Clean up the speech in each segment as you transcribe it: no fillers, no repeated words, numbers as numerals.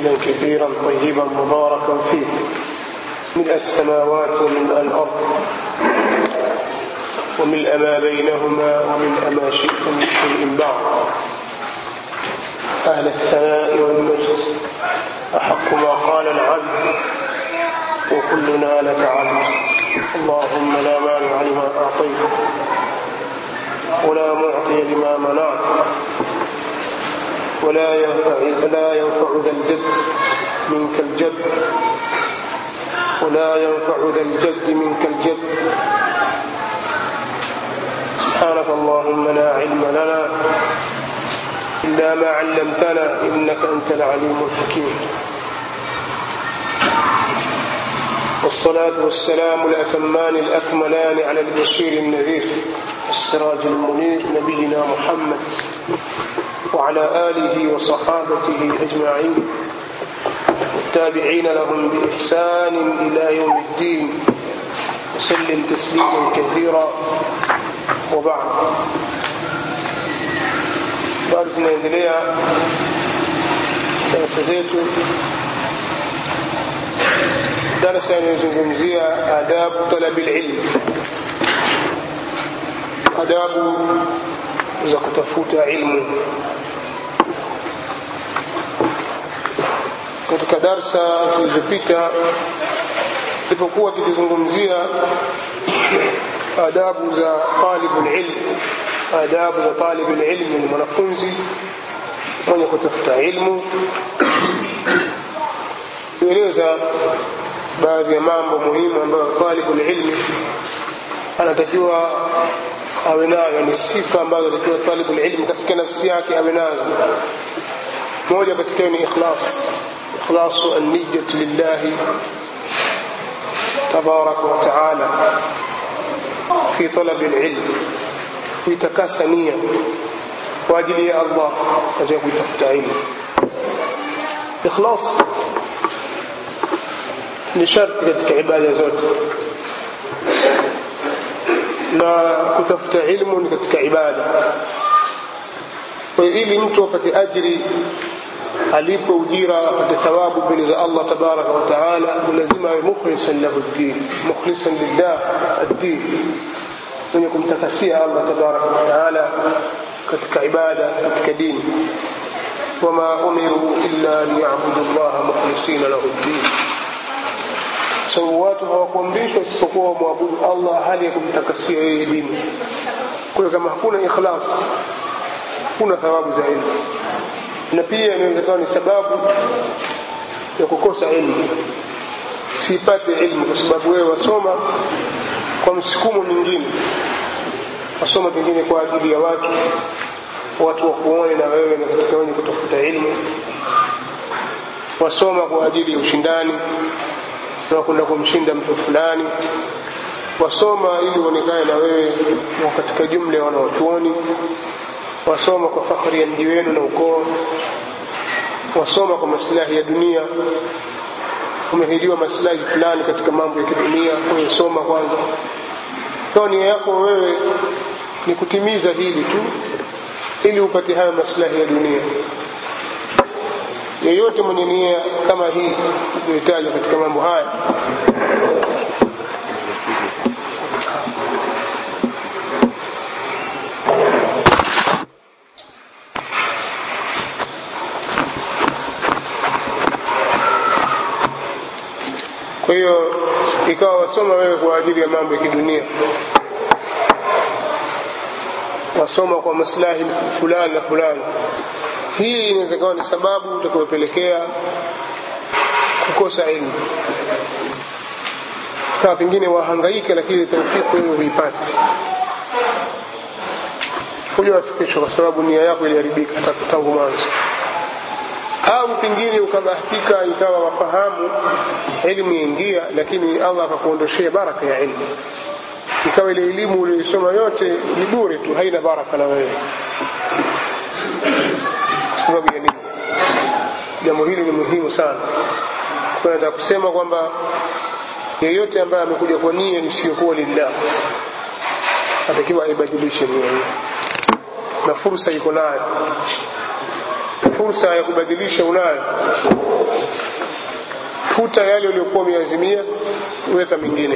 حمدا كثيرا طيبا مباركا فيه ملء السماوات وملء الأرض وملء ما بينهما وملء ما شئت من شيء بعد. أهل الثناء والمجد أحق ما قال العبد وكلنا لك عبد. اللهم لا مانع لما أعطيت ولا معطي لما منعت ولا ينفع ذا الجد منك الجد ولا ينفع ذا الجد منك الجد. سبحانك اللهم لا علم لنا إلا ما علمتنا إنك أنت العليم الحكيم. والصلاة والسلام الأتمان الأكملان على البشير النذير السراج المنير نبينا محمد وعلى آله وصحابته أجمعين والتابعين لهم بإحسان إلى يوم الدين وسلم تسليما كثيرا. وبعد، tunaendelea darasa zetu, darasa inayozungumzia adabu talabil ilm, adabu za kutafuta ilmu. Katika darasa zilizopita tulipokuwa tukizungumzia adabu za talibul ilm, adabu za talibul ilm ni mwanafunzi mwenye kutafuta ilmu, tueleza baadhi ya mambo muhimu ambayo talibul ilm anatakiwa awe nayo, ni sifa ambazo anatakiwa talibul ilm katika nafsi yake awe nayo. Moja katika ni ikhlasu an-niyyah lillahi tabaraka wa taala fi talab al-ilm, kuitakasa nia kwa ajili ya Allah katika kutafuta ilmu. Ikhlas ni sharti katika ibada zote, na kutafuta ilmu ni katika ibada. Kwa hiyo ili mtu apate ajiri, alipo ujira, apate thawabu mbele za Allah tabaraka wa taala, lazima awe mukhlisan lahu ad-din, mukhlisan lillah ad-din, mwenye kumtakasia Allah tabaraka wa taala katika ibada, katika dini. Wama umiru illa liya'budu Allah mukhlisina lahu ad-din. So watu hawakuamrishwa isipokuwa muabudu Allah hali ya kumtakasia yeye dini. Kwa hiyo kama hakuna ikhlas, kuna thawabu za ilmu, na pia inaweza kuwa ni sababu ya kukosa ilmu, sipate ilmu kwa sababu wewe wasoma kwa msukumo mwingine, wasoma pengine kwa ajili ya watu wakuone na wewe na katika wenye kutafuta ilmu, wasoma kwa ajili ya ushindani na kwenda kumshinda mtu fulani, wasoma ili uonekane na wewe katika jumla ya wanachuoni, wasoma kwa fakhari ya mji wenu na ukoo, wasoma kwa maslahi ya dunia, umehidiwa maslahi fulani katika mambo ya kidunia, unasoma kwanza. Kwa nia yako wewe ni kutimiza hili tu ili upate haya maslahi ya dunia. Yeyote mwenye nia kama hii unahitaji katika mambo haya, kwa hiyo ikawa wasoma wewe kwa ajili ya mambo ya kidunia, wasoma kwa maslahi fulani na fulani, hii inaweza kuwa ni sababu itakayopelekea kukosa elimu. Kama pengine wahangaika lakini tawfiki wewe huipati, hujafikishwa kwa sababu nia yako iliharibika tangu mwanzo. Au pengine ukabahatika ikawa wafahamu elimu ingia, lakini Allah akakuondoshia baraka ya elimu, ikawa ile elimu uliyosoma yote ni bure tu, haina baraka na wewe. Sababu ya nini? Jambo hili ni muhimu sana. Kwa nataka kusema kwamba yeyote ambaye amekuja kwa nia isiyokuwa lillah atakiwa aibadilishe nia hiyo, na fursa iko nayo, fursa ya kubadilisha unayo. futa yale uliyokuwa umeazimia, weka mengine.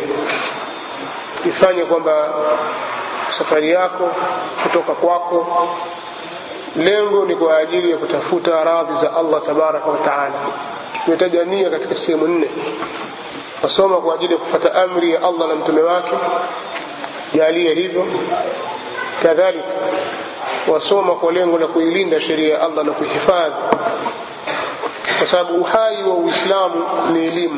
Ifanye kwamba safari yako kutoka kwako lengo ni kwa ajili ya kutafuta radhi za Allah tabaraka wa taala. Tumetaja nia katika sehemu 4. Wasoma kwa ajili ya kufuata amri ya Allah na mtume wake, jalia hivyo. Kadhalika wasoma kwa lengo la kuilinda sheria ya Allah na kuhifadhi, kwa sababu uhai wa Uislamu ni elimu.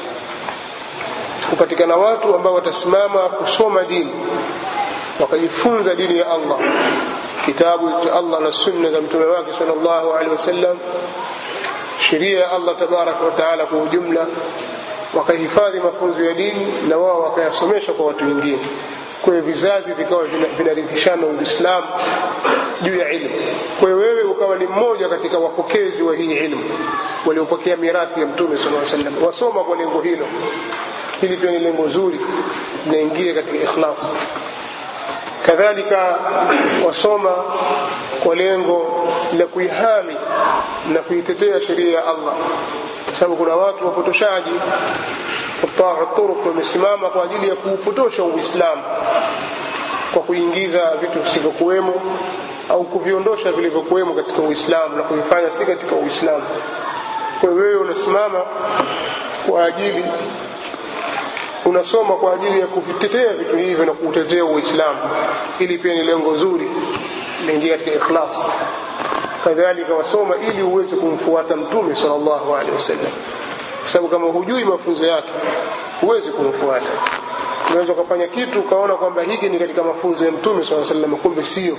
Kupatikana watu ambao watasimama kusoma dini, wakajifunza dini ya Allah, kitabu cha Allah na sunna za mtume wake sallallahu alaihi wasallam, sheria ya Allah tabaraka wa taala kwa ujumla, wakahifadhi mafunzo ya dini na wao wakayasomesha kwa watu wengine. Kwa hiyo vizazi vikawa vinarithishana Uislamu juu ya ilmu. Kwa hiyo wewe ukawa ni mmoja katika wapokezi wa hii ilmu waliopokea mirathi ya mtume sallallahu alaihi wasallam. Wasoma kwa lengo hilo. Hili pia ni lengo zuri, linaingia katika ikhlas. Kadhalika wasoma kwa lengo la kuihami na kuitetea sheria ya Allah, kwa sababu kuna watu wapotoshaji kutoa turuq wamesimama kwa ajili ya kupotosha Uislamu kwa kuingiza vitu visivyokuwemo au kuviondosha vilivyokuwemo katika Uislamu na kuvifanya si katika Uislamu. Kwa hiyo wewe unasimama kwa ajili, unasoma kwa ajili ya kuvitetea vitu hivyo na kuutetea Uislamu. Ili pia ni lengo zuri, linaingia katika ikhlas. Kadhalika wasoma ili uweze kumfuata mtume sallallahu alaihi wasallam, kwa sababu kama hujui mafunzo yake huwezi kumfuata. Unaweza kufanya kitu ukaona kwamba hiki ni katika mafunzo ya mtume sallallahu alaihi wasallam, kumbe sio.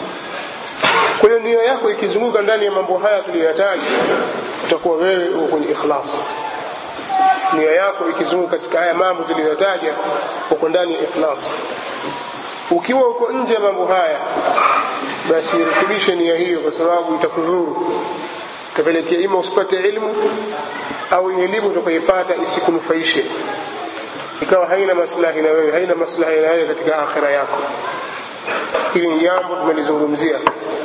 Kwa hiyo nia yako ikizunguka ndani ya mambo haya tuliyoyataja, utakuwa wewe uko kwenye ikhlas. Nia yako ikizunguka katika haya mambo tuliyoyataja, uko ndani ya ikhlas. Ukiwa uko nje ya mambo haya, basi rekebisha nia hiyo, kwa sababu itakudhuru. Kapelekea ima usipate elimu au elimu utakayoipata isikunufaishe, ikawa haina maslahi na wewe, haina maslahi na wewe katika akhira yako. Hili ni jambo tumelizungumzia.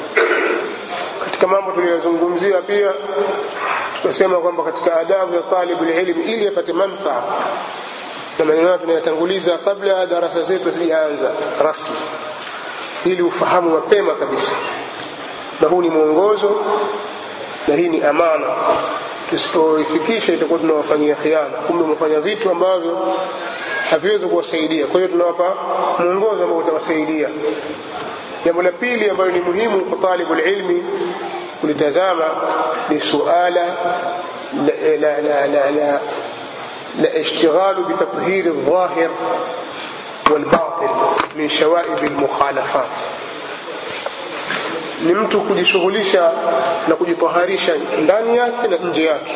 Katika mambo tuliyozungumzia pia tukasema kwamba katika adabu ya talibul ilm, ili apate manufaa, na maneno tunayatanguliza kabla ya darasa zetu zianza rasmi, ili ufahamu mapema kabisa. Na huu ni mwongozo na hii ni amana. Tusipoifikisha itakuwa tunawafanyia khiana, kumbe mfanya vitu ambavyo haviwezi kuwasaidia. Kwa hiyo tunawapa mwongozo ambao utawasaidia. Jambo la pili ambalo ni muhimu kwa talibul ilmi kulitazama ni suala la ishtighalu bi tathhir adh-dhahir wal batin min shawaib al-mukhalafat. Ni mtu kujishughulisha na kujitaharisha ndani yake na nje yake,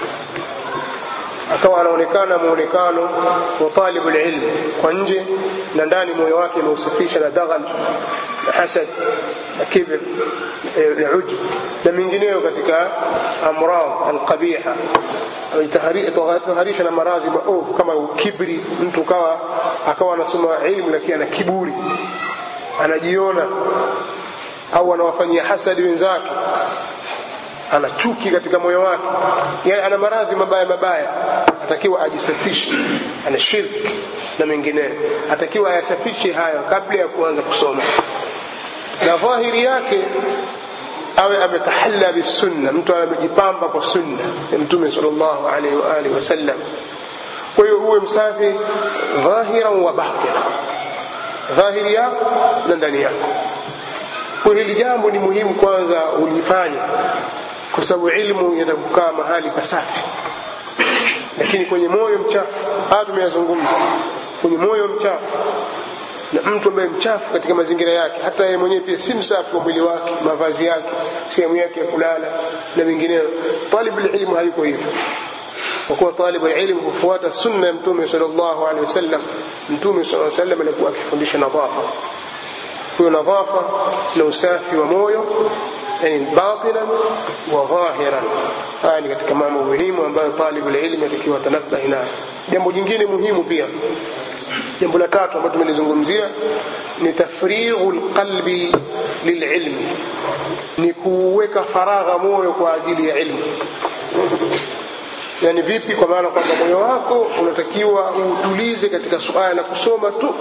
akawa anaonekana muonekano wa talibul ilm kwa nje, na ndani moyo wake umeusafisha na daghal na hasad na kibr na ujub na mingineyo katika amrad alqabiha. Taharisha na maradhi maovu kama kibri. Mtu akawa anasoma ilmu lakini ana kiburi, anajiona, au anawafanyia hasadi wenzake, ana chuki katika moyo wake, yani ana maradhi mabaya. Atakiwa ajisafishe, ana shirki na mengineyo, atakiwa ayasafishe hayo kabla ya kuanza kusoma. Na dhahiri yake awe ametahalla bisunna, mtu amejipamba kwa sunna ya mtume sallallahu alaihi wa alihi wasallam. Kwa hiyo uwe msafi dhahiran wa batina, dhahiri yako na ndani yako. Kwa hili jambo ni muhimu kwanza ulifanye, kwa sababu ilmu yatakukaa mahali pasafi. Lakini kwenye moyo mchafu, hata tumeyazungumza, kwenye moyo mchafu na mtu ambaye mchafu katika mazingira yake, hata yeye mwenyewe pia si msafi kwa mwili wake, mavazi yake, sehemu yake ya kulala na mengineyo, talibul ilmu hayuko hivyo. Kwa kuwa talibul ilmu hufuata sunna ya mtume sallallahu alaihi wasallam. Mtume sallallahu alaihi wasallam alikuwa akifundisha nadhafa. Kwa nadhafa na usafi wa moyo, yani batinan wa dhahiran. Haya ni katika mambo muhimu ambayo talibul ilmi atakiwa tanabbahi nayo. Jambo jingine muhimu pia, jambo la tatu ambalo tumelizungumzia, ni tafrighul qalbi lililmi, ni kuweka faragha moyo kwa ajili ya ilmu. Yani vipi? Kwa maana kwamba moyo wako unatakiwa uutulize katika suala na kusoma tu,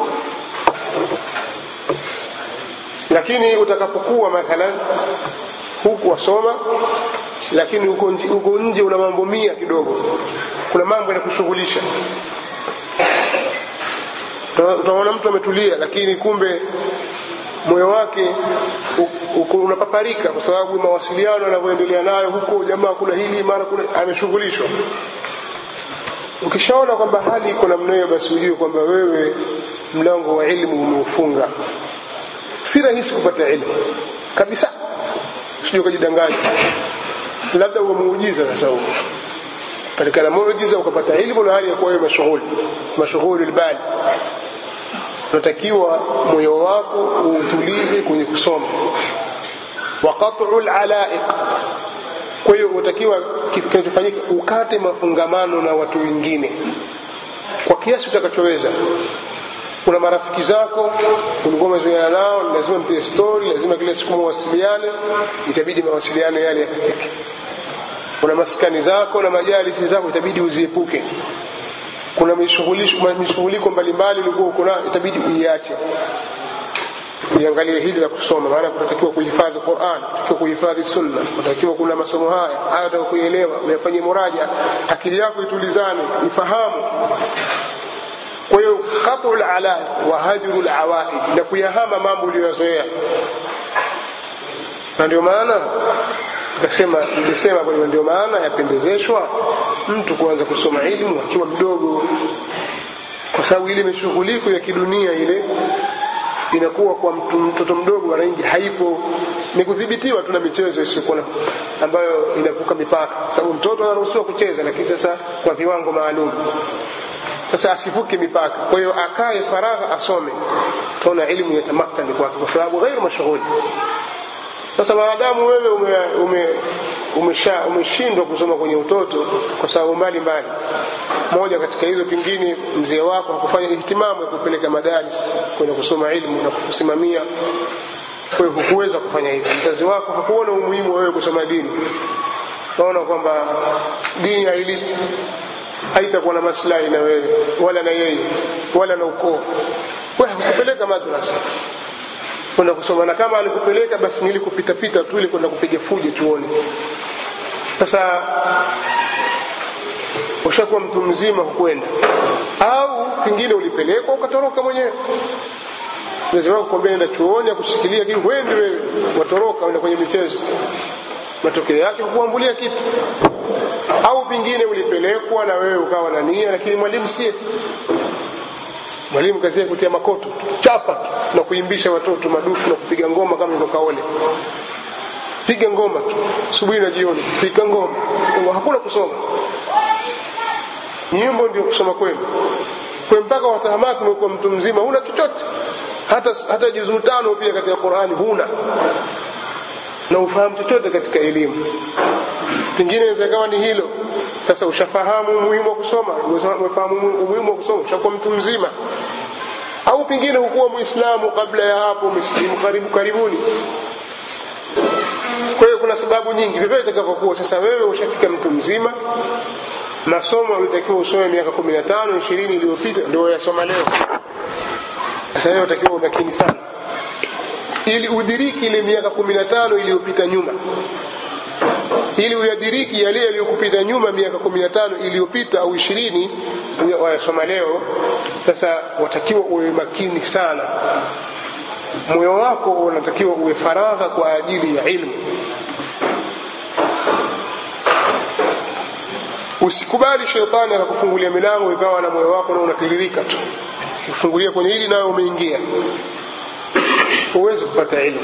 lakini utakapokuwa mathalan huku wasoma lakini uko nje una mambo 100 kidogo, kuna mambo yanakushughulisha, utaona mtu ametulia lakini kumbe moyo wake unapaparika kwa sababu mawasiliano yanavyoendelea nayo huko, jamaa kuna hili mara kuna ameshughulishwa. Ukishaona kwamba hali iko namna hiyo, basi ujue kwamba wewe mlango wa elimu umeufunga. Si rahisi kupata elimu kabisa, sio kujidanganya. Labda uwe muujiza sasa huko, patikana muujiza ukapata elimu na hali ya kuwa wewe mashughuli albali. Unatakiwa moyo wako utulize kwenye kusoma, wa qat'ul alaiq. Kwa hiyo unatakiwa kinachofanyika ukate mafungamano na watu wengine kwa kiasi utakachoweza. Kuna marafiki zako ulikuwa umezoeana nao, lazima mtie story, lazima kila siku mwasiliane, itabidi mawasiliano yale yakatike. Kuna maskani zako na majalisi zako itabidi uziepuke. Kuna mishughuliko mbalimbali ulikuwa uko nayo, itabidi uiache. Uangalie hili la kusoma, maana unatakiwa kuhifadhi Qur'an, unatakiwa kuhifadhi Sunna, unatakiwa kuna masomo haya unataka kuelewa, uyafanyie muraja, akili yako itulizane, ifahamu. Kwa hiyo qat'ul alaiq wa hajrul awaid, na kuyahama mambo uliyozoea. Na ndio maana nilisema kwa hiyo ndio maana yapendezeshwa mtu kuanza kusoma elimu akiwa mdogo, kwa sababu ile mishughuliko ya kidunia ile inakuwa kwa mtoto mdogo mara nyingi haipo, ni kudhibitiwa tu na michezo isiyokuwa ambayo inavuka mipaka, sababu mtoto anaruhusiwa kucheza lakini sasa kwa viwango maalum. Sasa asivuke mipaka, kwa hiyo akae faragha asome, tuna elimu yatamakani kwake kwa sababu ghairu mashghuli. Sasa maadamu wewe umeshindwa kusoma kwenye utoto kwa sababu mbalimbali, moja katika hizo pingine mzee wako hakufanya ihtimamu ya kupeleka madaris kwenda kusoma elimu na kukusimamia, kwa hiyo hukuweza kufanya hivyo. Mzazi wako hakuona umuhimu wewe kusoma dini, naona kwamba dini haitakuwa na maslahi na wewe wala na yeye wala na ukoo, wewe hukupeleka madrasa kwenda kusoma, na kama alikupeleka basi nilikupita tu ile kwenda kupiga fujo tuone. Sasa ushakuwa mtu mzima hukwenda, au kingine ulipelekwa ukatoroka mwenyewe. Mzee wako kwambia nenda chuoni akushikilia kitu, wewe watoroka unaenda kwenye michezo, matokeo yake hukuambulia kitu. Au pingine ulipelekwa na wewe ukawa na nia, lakini mwalimu kazi yake kutia makoto, chapa na kuimbisha watoto madufu na kupiga ngoma kama iko kaole. Piga ngoma tu asubuhi na jioni, piga ngoma. Hakuna kusoma. Nyimbo ndio kusoma kwenu. Kwa mpaka watahamaki umekuwa mtu mzima huna chochote. Hata juzuu 5 pia katika Qur'ani huna. Na ufahamu chochote katika elimu. Pengine inaweza kawa ni hilo. Sasa ushafahamu umuhimu wa kusoma, umefahamu umuhimu wa kusoma, ushakuwa mtu mzima. Au pengine hukuwa Muislamu kabla ya hapo, Muislamu karibuni. Kwa hiyo kuna sababu nyingi vile itakavyokuwa. Sasa wewe ushafika mtu mzima, masomo unatakiwa usome miaka 15 20 iliyopita ndio unayosoma leo. Sasa wewe unatakiwa umakini sana ili udiriki ile miaka 15 iliyopita nyuma, ili uyadiriki yale yaliyokupita nyuma miaka 15 iliyopita au 20 unayosoma leo. Sasa watakiwa uwe makini sana, moyo wako unatakiwa uwe faragha kwa ajili ya ilmu. Usikubali shetani akakufungulia milango ikawa na moyo wako na unatiririka tu, kufungulia kwenye hili nayo umeingia, huwezi kupata ilmu.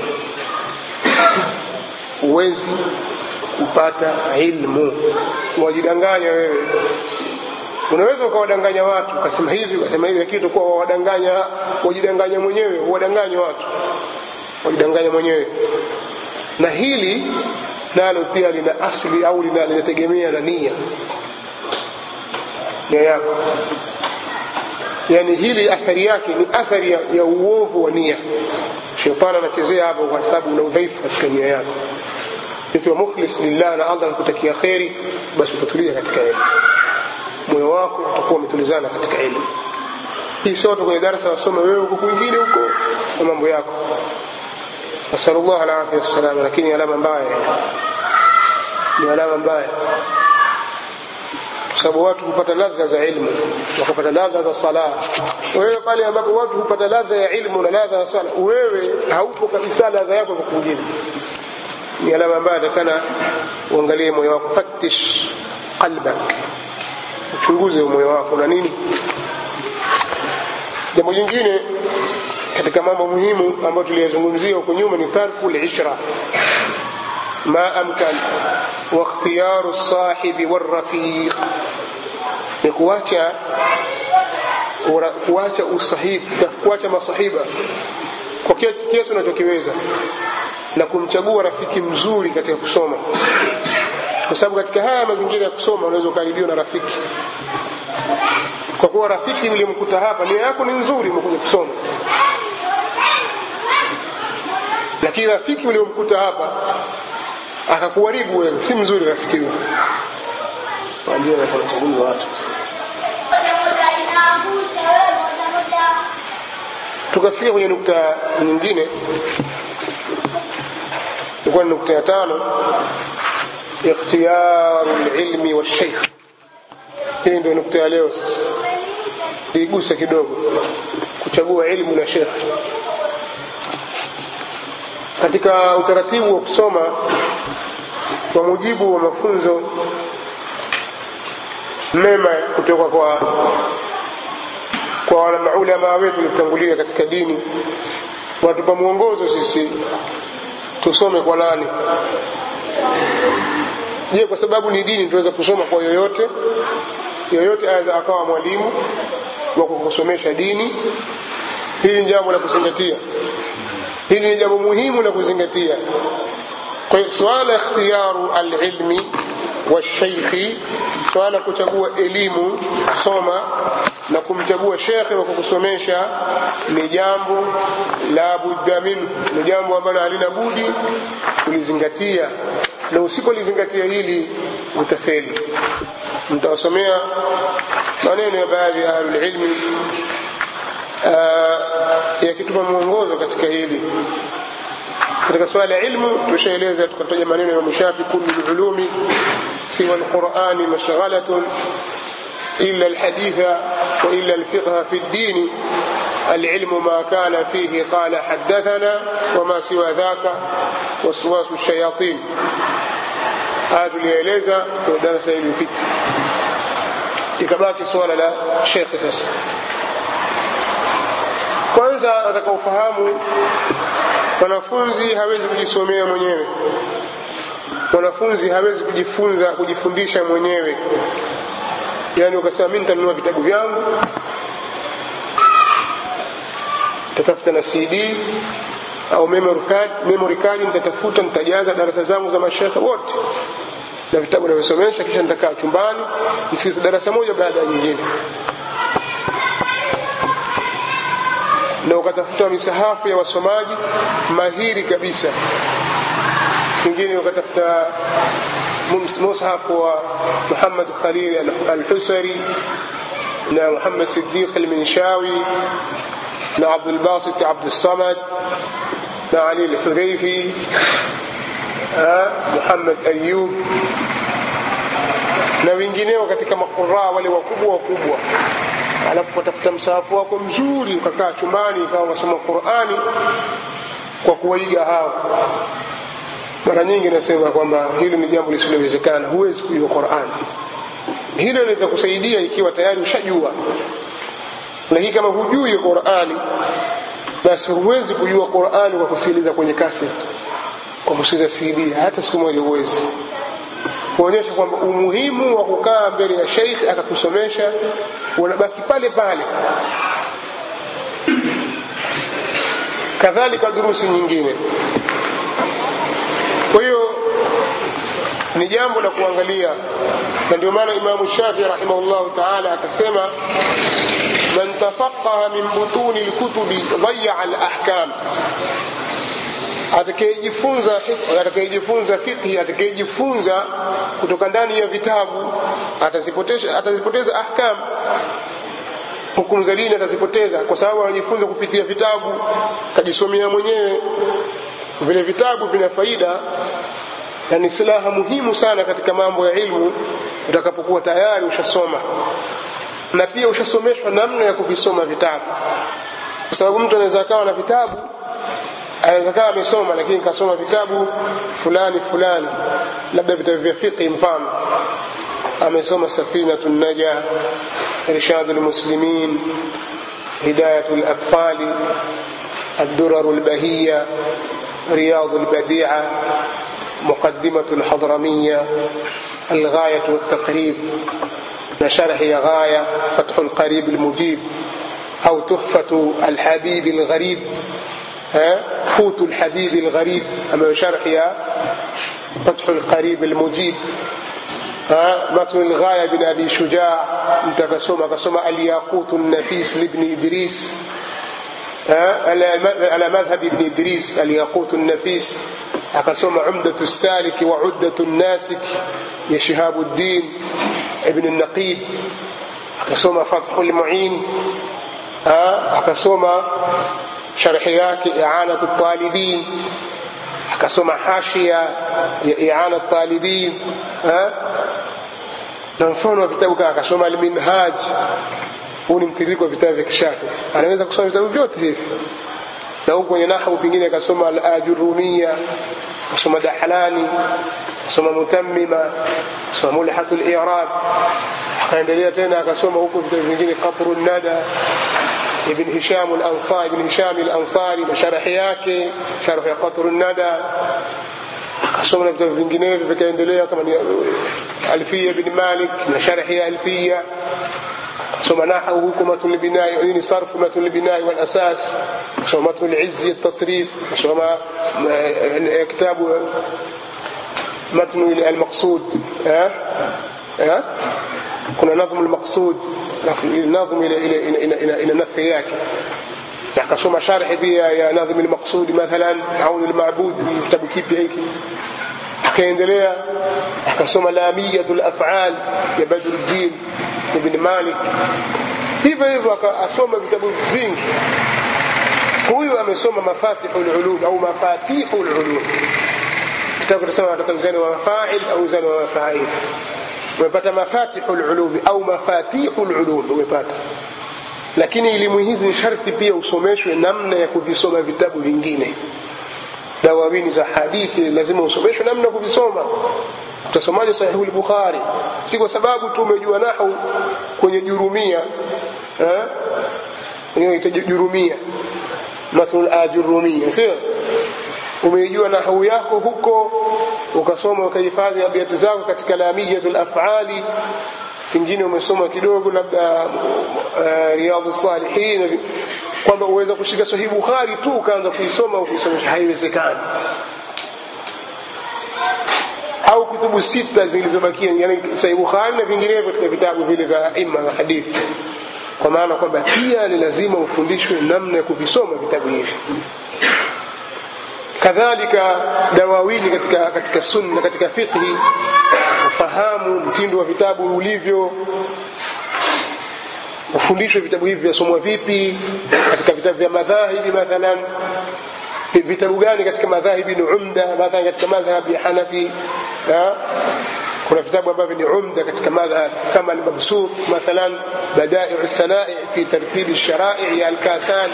Huwezi kupata ilmu. Wajidanganya wewe. Unaweza ukawadanganya watu ukasema hivi lakini utakuwa wajidanganya mwenyewe, wadanganya watu, wajidanganya mwenyewe. Na hili nalo pia lina asili au linategemea na nia yako. Yani hili athari yake ni athari ya uovu wa nia. Shetani anachezea hapo kwa sababu una udhaifu katika nia yako. Ikiwa mukhlis lillah na Allah kutakia khairi, basi utatulia katika elimu, moyo wako utakuwa umetulizana katika elimu. Hii sio kwenye darasa wasome wewe huko kwingine huko na mambo yako. Nasallallahu alaihi wasallam. Lakini alama mbaya ni alama mbaya, kwa sababu watu hupata ladha za ilmu na kupata ladha za sala. Wewe pale ambapo watu hupata ladha ya ilmu na ladha ya sala, wewe haupo kabisa ladha yako kwa kwingine. Ni alama mbaya. Takana uangalie moyo wako, fatish qalbak, uchunguze moyo wako na nini. Jambo jingine katika mambo muhimu ambayo tuliyazungumzia huko nyuma ni tarkul ishra ma amkan wa ikhtiyaru as-sahib war-rafiq, ni kuacha usahib, kuacha masahiba kwa kiasi unachokiweza na kumchagua rafiki mzuri katika kusoma, kwa sababu katika haya mazingira ya kusoma unaweza ukaribiwa na rafiki. Kwa kuwa rafiki ulimkuta hapa nia yako ni nzuri, umekuja kusoma, lakini rafiki uliomkuta hapa akakuharibu wewe, si mzuri rafiki huyo. Ndio wanazungumza watu. Tukafika kwenye nukta nyingine, kwa nukta ya 5, ikhtiyarul ilmi wash-shaykh. Hii ndio nukta ya leo sasa. Igusa kidogo kuchagua elimu na sheikh. Katika utaratibu wa kusoma kwa mujibu wa mafunzo mema kutoka kwa maulama wetu waliotangulia katika dini, watupa muongozo sisi tusome kwa nani. Je, kwa sababu ni dini tuweza kusoma kwa yoyote aweza akawa mwalimu wa kusomesha dini? Hili ni jambo la kuzingatia, hili ni jambo muhimu la kuzingatia. Kwa hiyo swala ikhtiyaru al-ilmi wash-shaykh, swala kuchagua elimu soma na kumchagua shekhe wa kukusomesha ni jambo la budda minhu, ni jambo ambalo halina budi kulizingatia, na usipolizingatia hili utafeli. Mtawasomea maneno ya baadhi ya ahlul ilmi yakitupa mwongozo katika hili. Katika swala ya ilmu tushaeleza, tukataja maneno ya Mushafi, kullu ulumi siwa al-Qur'ani mashghalatun illa al-haditha wa illa al-fiqha fi ad-din, al-ilmu ma kana fihi qala haddathana wa ma siwa dhaka waswasu ash-shayatin. Tulieleza kwa darasa hili lililopita. Ikabaki swala la Sheikh sasa. Kwanza nataka ufahamu, mwanafunzi hawezi kujisomea mwenyewe, mwanafunzi hawezi kujifundisha mwenyewe. Yani ukasema mimi nitanunua vitabu vyangu, nitatafuta na CD au memory card, nitatafuta, nitajaza darasa zangu za mashekhe wote na vitabu ninavyosomesha, kisha nitakaa chumbani nisikize darasa moja baada ya nyingine. Na ukatafuta misahafu ya wasomaji mahiri kabisa, wengine ukatafuta mushafu wa Muhammad Khalil al-Husari na Muhammad Siddiq al-Minshawi na Abdul Basit Abdul Samad na Ali al-Hudhaifi, Muhammad Ayyub na wengineo katika makurra wale wakubwa. Alafu kutafuta msahafu wako mzuri, ukakaa chumbani ukawa unasoma Qur'ani kwa kuwaiga hao. Mara nyingi nasema kwamba hilo ni jambo lisilowezekana, huwezi kujua Qur'ani. Hilo linaweza kusaidia ikiwa tayari ushajua, lakini kama hujui Qur'ani basi huwezi kujua Qur'ani kwa kusikiliza kwenye cassette, kwa kusikiliza CD, hata siku moja huwezi. Kuonyesha kwamba umuhimu wa kukaa mbele ya sheikh akakusomesha unabaki pale pale. Kadhalika durusi nyingine. Kwa hiyo ni jambo la kuangalia, na ndio maana Imam Shafi'i rahimahullah ta'ala akasema, man tafaqqaha min butuni al-kutubi dhayya al-ahkam, atakayejifunza fiqh, atakayejifunza kutoka ndani ya vitabu atazipoteza ahkam, hukumu za dini atazipoteza, kwa sababu anajifunza kupitia vitabu, kajisomea mwenyewe. Vile vitabu vina faida na ni silaha muhimu sana katika mambo ya ilmu utakapokuwa tayari ushasoma, na pia ushasomeshwa namna ya kuvisoma vitabu. Kwa sababu mtu anaweza kawa na vitabu, anaweza kawa amesoma lakini kasoma vitabu fulani, labda vitabu vya fiqh, mfano amesoma Safinatun Najah, Irshadul Muslimin, Hidayatul Atfal, Ad-Durarul Bahiyya, Riyadul Badi'a, Muqaddimatul Hadramiyya, Al-Ghayah wat-Taqrib, na sharhi ya Ghaya, Fathul Qarib al-Mujib, au Tuhfatu al-Habib al-Gharib, Qutul Habib al-Gharib, ama sharhi ya Fathul Qarib al-Mujib, متن الغاية بن أبي شجاع كسوما الياقوت النفيس لابن إدريس، على مذهب ابن إدريس الياقوت النفيس، كسوما عمدة السالك وعدة الناسك يا شهاب الدين ابن النقيب، كسوما فتح المعين، كسوما شرحياك إعانة الطالبين، كسوما حاشية إعانة الطالبين، na mfano wa vitabu kama akasoma al-Minhaj. Huu ni mtiririko wa vitabu vya Kishafi, anaweza kusoma vitabu vyote hivi. Na huko kwenye nahwu pengine akasoma al-Ajurumiyya, akasoma Dahlani, akasoma Mutammima, akasoma Mulhatul I'rab, akaendelea tena akasoma huko vitabu vingine Qatrun Nada, Ibn Hisham al-Ansari na sharhi yake, sharh ya Qatrun Nada. Akasoma vitabu vinginevyo vikaendelea kama ni Alfiya bin Malik na sharhi ya Alfiya. Akasoma nahwu huko Matnul Binai, ni sarfu Matnul Binai wal Asas. Akasoma Matnul Izzi at-Tasrif, akasoma kitabu Matnul al-Maqsud, kuna nadhmu al-Maqsud, nadhmu ila nathi yake. akasoma sharhi pia ya nadhim al-maqsud mathalan aun al-ma'bud kitabu kipi hiki akaendelea akasoma lamiyatul af'al ya Badruddin ibn Malik hivyo hivyo akasoma vitabu vingi. Huyu amesoma mafatihul ulum au mafatihul ulum, kitabu kinasema atakazani wa mafa'il au zani wa mafa'il. Umepata mafatihul ulum au mafatihul ulum umepata, lakini elimu hizi ni sharti pia usomeshwe namna ya kuvisoma vitabu vingine. Dawawini za hadithi lazima usomeshwe namna kuvisoma. Utasomaje Sahih al-Bukhari? Si kwa sababu tu umejua nahwu kwenye jurumia, hiyo itajurumia mathul ajurumia, sio? Umejua nahwu yako huko ukasoma ukahifadhi abiyati zako katika lamiyatul af'ali, pengine umesoma kidogo labda Riyadhus Salihin, kwamba uweza kushika Sahih Bukhari tu ukaanza kuisoma ukisomesha, haiwezekani. Au kutubu sita zilizobakia, yani Sahih Bukhari na vinginevyo katika vitabu vile vya imma na hadithi, kwa maana kwamba pia ni lazima ufundishwe namna ya kuvisoma vitabu hivi. Kadhalika dawawini katika sunna, katika fiqh, ufahamu mtindo wa vitabu ulivyo, ufundishwe vitabu hivi vyasomwa vipi. Katika vitabu vya madhahibi mathalan, vitabu gani katika madhahibi ni umda, mathalan katika madhhabi ya Hanafi kuna vitabu ambavyo ni umda katika madhhab kama al-Mabsut mathalan Bada'i' as-Sana'i fi tartib ash-shara'i' ya al-Kasan,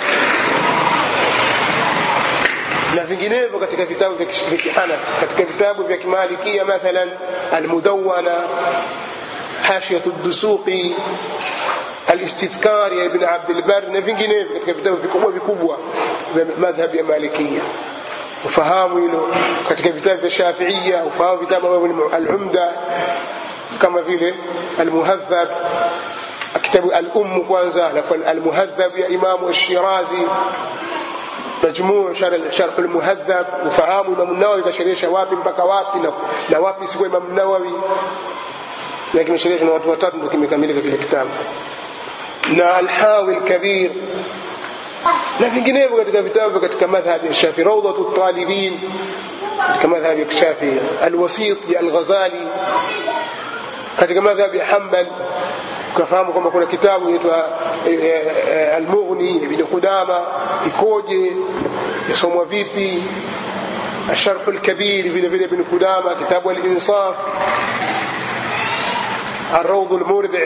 na vinginevyo katika vitabu vya Hanafi. Katika vitabu vya Kimalikia mathalan al-Mudawwana, Hashiyatu ad-Dusuqi, al-Istidhkar ya Ibn Abd al-Barr, na vinginevyo katika vitabu vikubwa vya madhhab ya Malikia. Ufahamu hilo. Katika vitabu vya Shafi'iyya ufahamu vitabu ambavyo al-Umda kama vile al-Muhadhab, kitabu al-Umm kwanza, alafu al-Muhadhab ya Imam ash-Shirazi, majmuu sharh al-Muhadhab. Ufahamu Imam an-Nawawi kasherehesha wapi mpaka wapi na wapi si kwa Imam an-Nawawi, na kimeshereheshwa na watu watatu ndio kimekamilika kile kitabu. Na al-Hawi al-Kabir na vinginevyo katika vitabu katika madhhabi ya Shafi'i, Rawdatut Talibin katika madhhabi ya Shafi'i, Al-Wasit ya Al-Ghazali katika madhhabi ya Hanbal. Ukafahamu kwamba kuna kitabu inaitwa Al-Mughni ibn Qudama, ikoje, yasomwa vipi. الشرح الكبير vile vile ibn Qudama, kitabu al-Insaf, الروض المربع،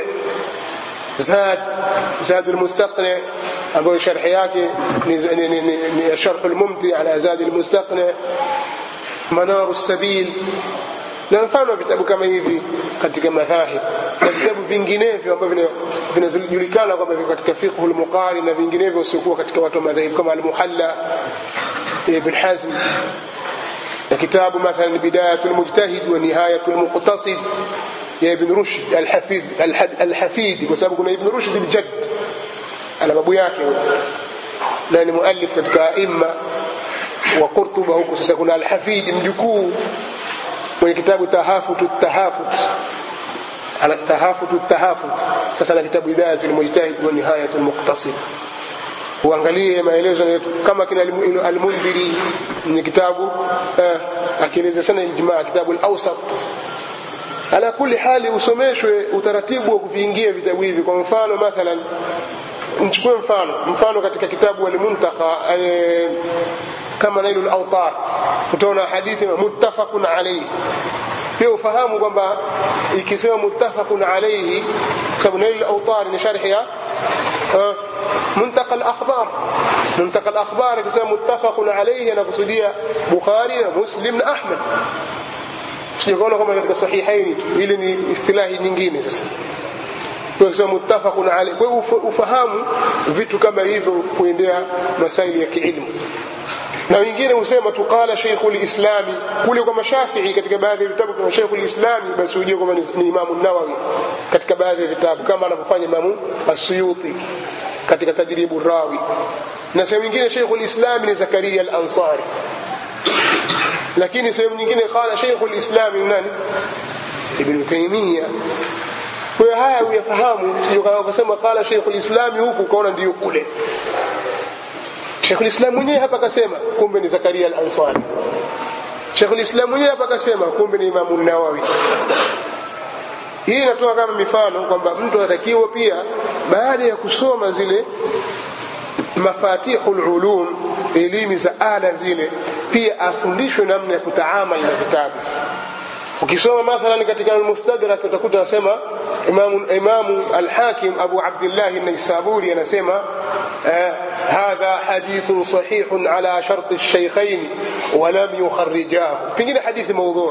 زاد المستقنع ambayo sharhi yake ni الشرح الممتع على زاد المستقنع، منار السبيل na mfano vitabu kama hivi katika madhahib, na vitabu vinginevyo ambavyo vinajulikana kwamba viko katika fiqhul muqarin na vinginevyo usiokuwa katika watu wa madhahib kama al-Muhalla ibn Hazm, na kitabu mathalan Bidayatul Mujtahid wa Nihayatul Muqtasid ya Ibn Rushd al-Hafid, kwa sababu kuna Ibn Rushd al-Jadd ana babu yake na ni muallif katika imma wa Qurtuba huko. Sasa kuna al-Hafid mjukuu kwenye kitabu Tahafutut Tahafut. Sasa na kitabu Bidayatul Mujtahid wa Nihayatul Muqtasid, uangalie maelezo kama kina al-Mundhiri ni kitabu akieleza sana ijma, kitabu al-Awsat. Ala kulli hali usomeshwe utaratibu wa kuviingia vitabu hivi. Kwa mfano mathalan nichukue mfano katika kitabu al-Muntaqa kama Nailul Awtar, utaona hadithi muttafaqun alayhi. Pia ufahamu kwamba ikisema muttafaqun alayhi, sababu Nailul Awtar ni sharhi ya Muntaqa al-Akhbar ikisema muttafaqun alayhi anakusudia Bukhari na Muslim na Ahmad. Sijakaona kama katika sahihaini, ile ni istilahi nyingine. Sasa kwa kusema muttafaqun alayhi, kwa ufahamu vitu kama hivyo kuendea masaili ya kiilmu. Na wengine husema tuqala Sheikhul Islami kule kwa Shafi'i katika baadhi ya vitabu kwa Sheikhul Islami, basi ujue kwamba ni Imam an-Nawawi katika baadhi ya vitabu, kama anavyofanya Imam As-Suyuti katika Tadribur Rawi. Na sehemu nyingine Sheikhul Islami ni Zakaria al-Ansari, lakini sehemu nyingine qala Sheikhul Islami ni nani? Ibn Taymiyyah. Kwa haya uyafahamu, sio kama ukasema qala Sheikhul Islami huku ukaona ndio kule. Sheikhul Islam mwenyewe hapa akasema kumbe ni Zakaria al-Ansari. Sheikhul Islam mwenyewe hapa akasema kumbe ni Imam an-Nawawi. Hii inatoa kama mifano kwamba mtu anatakiwa pia baada ya kusoma zile mafatihul ulum, elimu za ala zile, pia afundishwe namna ya kutaamali na vitabu. Ukisoma mathalan katika al-Mustadrak utakuta anasema Imam al-Hakim Abu Abdullah an-Naisaburi anasema hadha hadithun sahihun ala shart ash-shaykhayn wa lam yukharrijahu, pengine hadithi mawdhu'.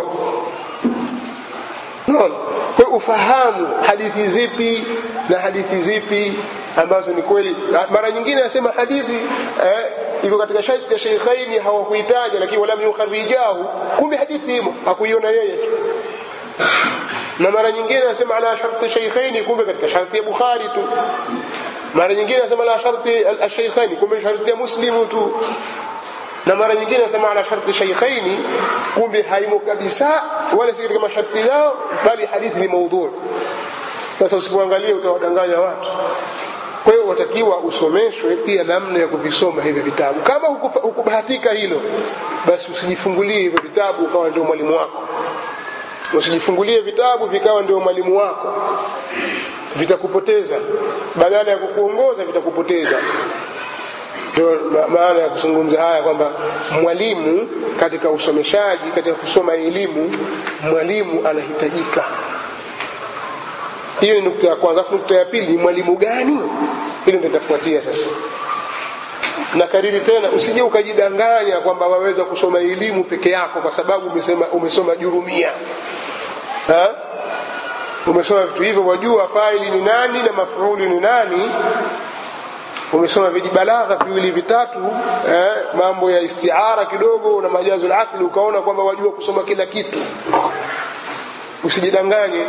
Kwa ufahamu hadithi zipi na hadithi zipi ambazo ni kweli. Mara nyingine anasema hadithi iko katika shart ya shaykhaini hawakuitaja, lakini wala yukharrijahu, kumbe hadithi hiyo hakuiona yeye. Na mara nyingine anasema ala shart shaykhaini, kumbe katika sharti ya Bukhari tu. Mara nyingine anasema ala sharti al-shaykhaini, kumbe sharti ya Muslim tu. Na mara nyingine anasema ala sharti shaykhaini, kumbe haimo kabisa wala si katika masharti yao, bali hadithi ni mawdhu'. Sasa usipoangalia utawadanganya watu. Kwa hiyo watakiwa usomeshwe pia namna ya kuvisoma hivi vitabu. Kama hukubahatika hilo, basi usijifungulie hivi vitabu ukawa ndio mwalimu wako. Usijifungulie vitabu vikawa ndio mwalimu wako, vitakupoteza. Badala ya kukuongoza vitakupoteza. Ndio maana ya kuzungumza haya kwamba mwalimu katika usomeshaji, katika kusoma elimu, mwalimu anahitajika. Hiyo ni nukta ya kwanza. Nukta ya pili ni mwalimu gani? Hilo ndio tafuatia sasa. Na kariri tena, usije ukajidanganya kwamba waweza kusoma elimu peke yako kwa sababu umesoma jurumia. Umesoma vitu hivyo, wajua faili ni nani na mafuuli ni nani. Umesoma vijibalagha viwili vitatu, mambo ya istiara kidogo na majazul aqli, ukaona kwamba wajua kusoma kila kitu. Usijidanganye.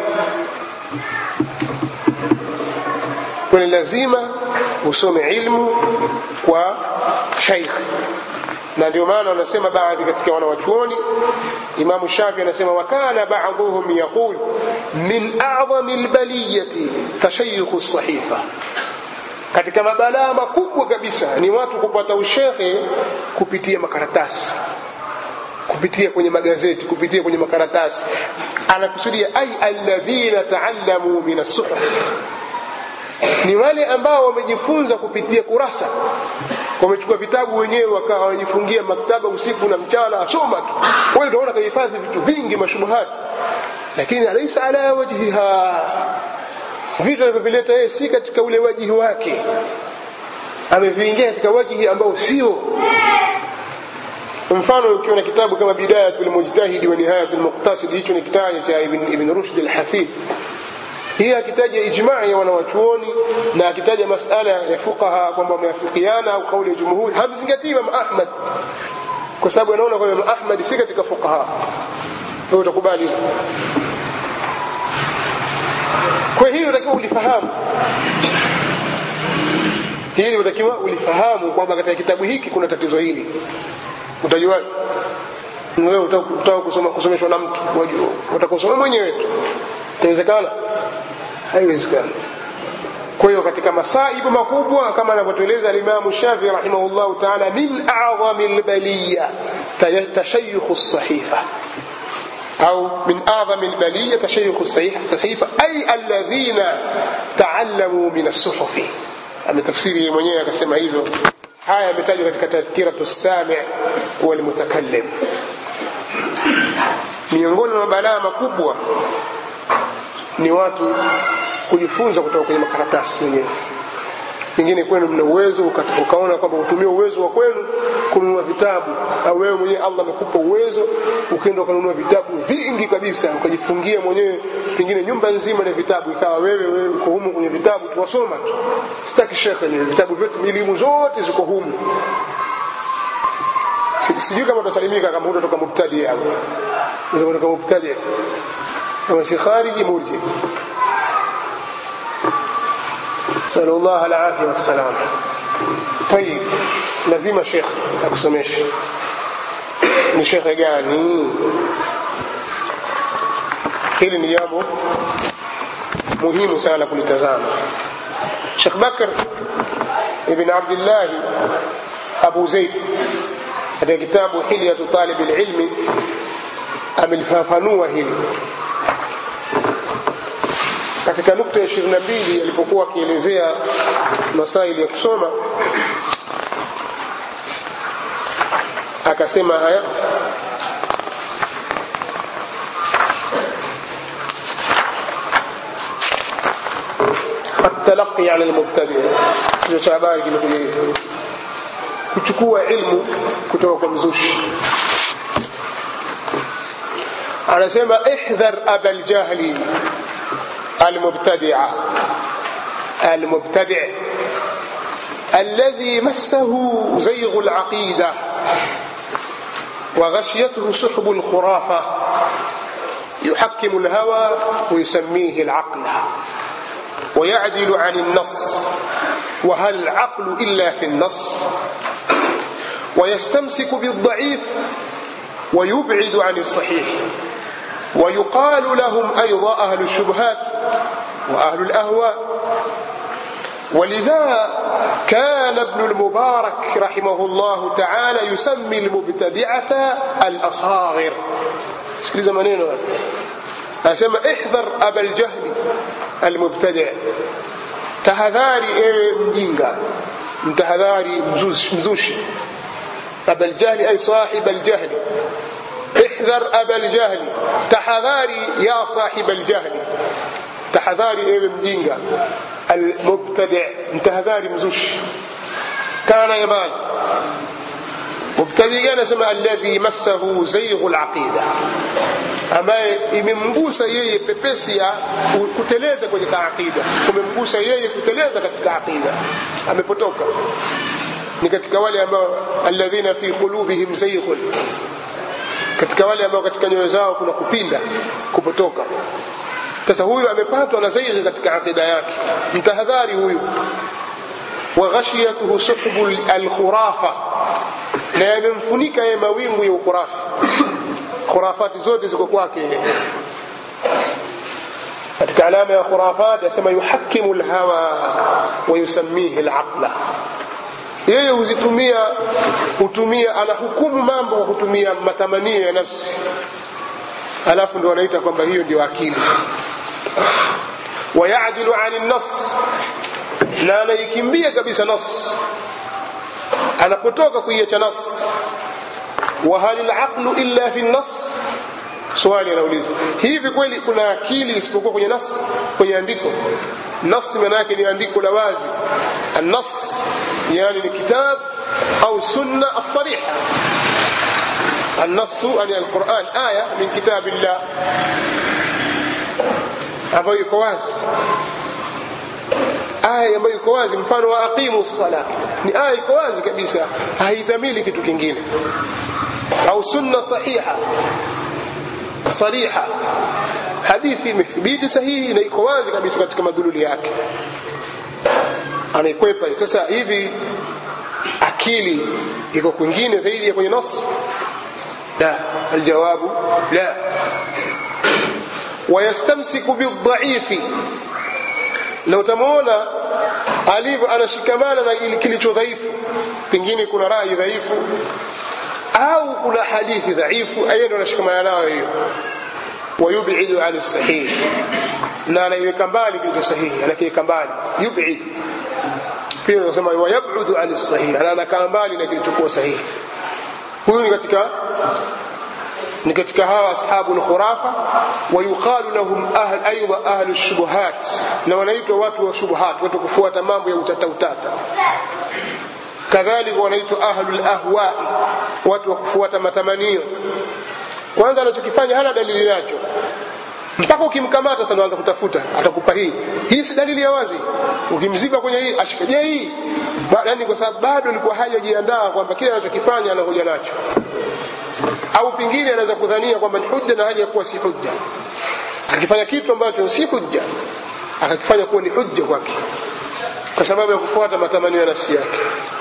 Kwa lazima usome ilmu kwa shaykh. Na ndio maana wanasema baadhi katika wanawachuoni, Imam Shafi anasema wakana ba'dhuhum yaqul min a'zami al-baliyati tashayyukh as-sahifa. katika mabalaa makubwa kabisa ni watu kupata ushehe kupitia makaratasi, kupitia kwenye magazeti, kupitia kwenye makaratasi. Anakusudia ay alladhina ta'allamu min as-suhuf, ni wale ambao wamejifunza kupitia kurasa, wamechukua vitabu wenyewe wakawa wanajifungia maktaba usiku na mchana asoma tu. Wewe unaona kahifadhi vitu vingi mashubuhati, lakini alaysa ala wajhiha, vitu alivyovileta yeye si katika ule wajihi wake, ameviingia katika wajihi ambao sio. Mfano ukiona kitabu kama Bidayatul Mujtahid wa Nihayatul Muqtasid, hicho ni kitabu cha Ibn Rushd al-Hafidh. Hii akitaja ijmaa ya wanawachuoni na akitaja masala ya fuqaha kwamba wameafikiana au kauli ya jumhuri, hamzingatii Imam Ahmad kwa sababu anaona kwamba Imam Ahmad si katika fuqaha. Wewe utakubali? Kwa hiyo unatakiwa ulifahamu, hili unatakiwa ulifahamu kwamba katika kitabu hiki kuna tatizo hili. Utajua wewe utataka kusomeshwa na mtu, utakosoma mwenyewe tu, inawezekana? Haiwezekani. Kwa hiyo katika masaibu makubwa kama anavyotueleza Imam Shafi'i rahimahullah ta'ala, min a'zamil baliya tashayyukh as-sahifa au min a'zamil baliya tashayyukh as-sahifa ay alladhina ta'allamu min as-suhufi. Ametafsiri mwenyewe akasema hivyo. Haya yametajwa katika tadhkiratu as-sami' wal mutakallim. Miongoni mwa balaa makubwa ni watu kujifunza kutoka kwenye makaratasi wenyewe. Pengine kwenu mna uwezo ukaona kwamba utumie uwezo wa kwenu kununua vitabu, au wewe mwenyewe Allah amekupa uwezo ukaenda kununua vitabu vingi kabisa ukajifungia mwenyewe pengine nyumba nzima na vitabu, ikawa wewe uko humu kwenye vitabu tuwasoma tu. Sitaki shekhe, ni vitabu vyote, elimu zote ziko humu. Sijui kama utasalimika kama utatoka mubtadi hapo. Unaweza kutoka mubtadi kama si khariji murji. Sallallahu alaihi wasallam. Tayeb, lazima shekhe akusomeshe. Ni shekhe gani? Hili ni jambo muhimu sana kulitazama. Sheikh Bakr ibn Abdullah Abu Zaid katika kitabu Hilyatu Talib al-Ilm amelifafanua hili katika nukta ya 22 alipokuwa akielezea masaili ya kusoma. Akasema haya: التلقي على المبتدئ، يتابعي kuchukua ilmu kutoka kwa mzushi. Anasema ihdhar abal jahli المبتدع الذي مسه زيغ العقيدة وغشيته سحب الخرافة يحكم الهوى ويسميه العقل ويعدل عن النص، وهل العقل إلا في النص، ويستمسك بالضعيف ويبعد عن الصحيح، ويقال لهم أيضا أهل الشبهات وأهل الأهواء. ولذا كان ابن المبارك رحمه الله تعالى يسمي المبتدعة الأصاغر. اسكلي زمانين أسمى احذر أبا الجهل المبتدع، تهذاري مجينغا، تهذاري مزوش. أبا الجهل أي صاحب الجهل، احذر أبا الجهل، تحذاري يا صاحب الجهل، تحذاري مجينغا المبتدع، تهذاري مزوش. كان يبان مبتدع نسمى الذي مسه زيغ العقيدة، ambaye imemgusa yeye pepesi ya kuteleza kwenye aqida, kumemgusa yeye kuteleza katika aqida, amepotoka. Ni katika wale ambao alladhina fi qulubihim zayghun, katika wale ambao katika nyoyo zao kuna kupinda, kupotoka. Sasa huyu amepatwa na zaighi katika aqida yake, mtahadhari huyu. Wa ghashiyatuhu suhbul al-khurafa, na yamemfunika yeye mawingu ya ukurafi. Khurafati zote ziko kwake. Katika alama ya khurafat yasema yuhakimu al-hawa, ويسميه العقل. yeye hutumia anahukumu mambo kwa kutumia matamanio ya nafsi, alafu ndio anaita kwamba hiyo ndio akili. ويعدل عن النص, na anaikimbia kabisa nas, anapotoka kuiacha nas. وهل العقل إلا في النص؟ swali anauliza, hivi kweli kuna akili isipokuwa kwenye nas, kwenye andiko? Nas maana yake ni andiko la wazi. An-nas yani ni kitab au sunna as-sariha. An-nas yani al-Qur'an, aya min kitabillah ambayo iko wazi, aya ambayo iko wazi. Mfano wa aqimu as-salah ni aya iko wazi kabisa, haidhamili kitu kingine. Au sunna sahiha sariha, hadithi imethibiti sahihi na iko wazi kabisa katika madhululi yake, anaikwepa. Sasa hivi akili iko kwingine zaidi ya kwenye nas? La, aljawabu la. Wayastamsiku bidhaifi, na utamuona alivyo anashikamana na kilicho dhaifu. Pengine kuna rai dhaifu au kuna hadithi dhaifu, yeye ndo anashikamana nayo hiyo. Wayub'idu 'an as-sahih, na anaiweka mbali kilicho sahihi, anakiweka mbali. Yub'id pia tunasema wayab'udu 'an as-sahih, anakaa mbali na kilichokuwa sahihi. Huyu ni katika hawa ashabul khurafa. Wayuqalu lahum aidha ahlu shubuhat, na wanaitwa watu wa shubuhat, watu kufuata mambo ya utata. Kadhalika wanaitwa ahlul ahwa'i, watu wa kufuata matamanio. Kwanza anachokifanya hana dalili nacho, mpaka ukimkamata sasa anaanza kutafuta, atakupa hii si dalili ya wazi. Ukimziba kwenye hii ashikaje hii, yaani kwa sababu bado alikuwa hajajiandaa kwamba kile anachokifanya anahoja nacho. Au pingine anaweza kudhania kwamba ni hujja na haja kuwa si hujja, akifanya kitu ambacho si hujja akakifanya kuwa ni hujja kwake kwa sababu ya kufuata matamanio ya nafsi yake.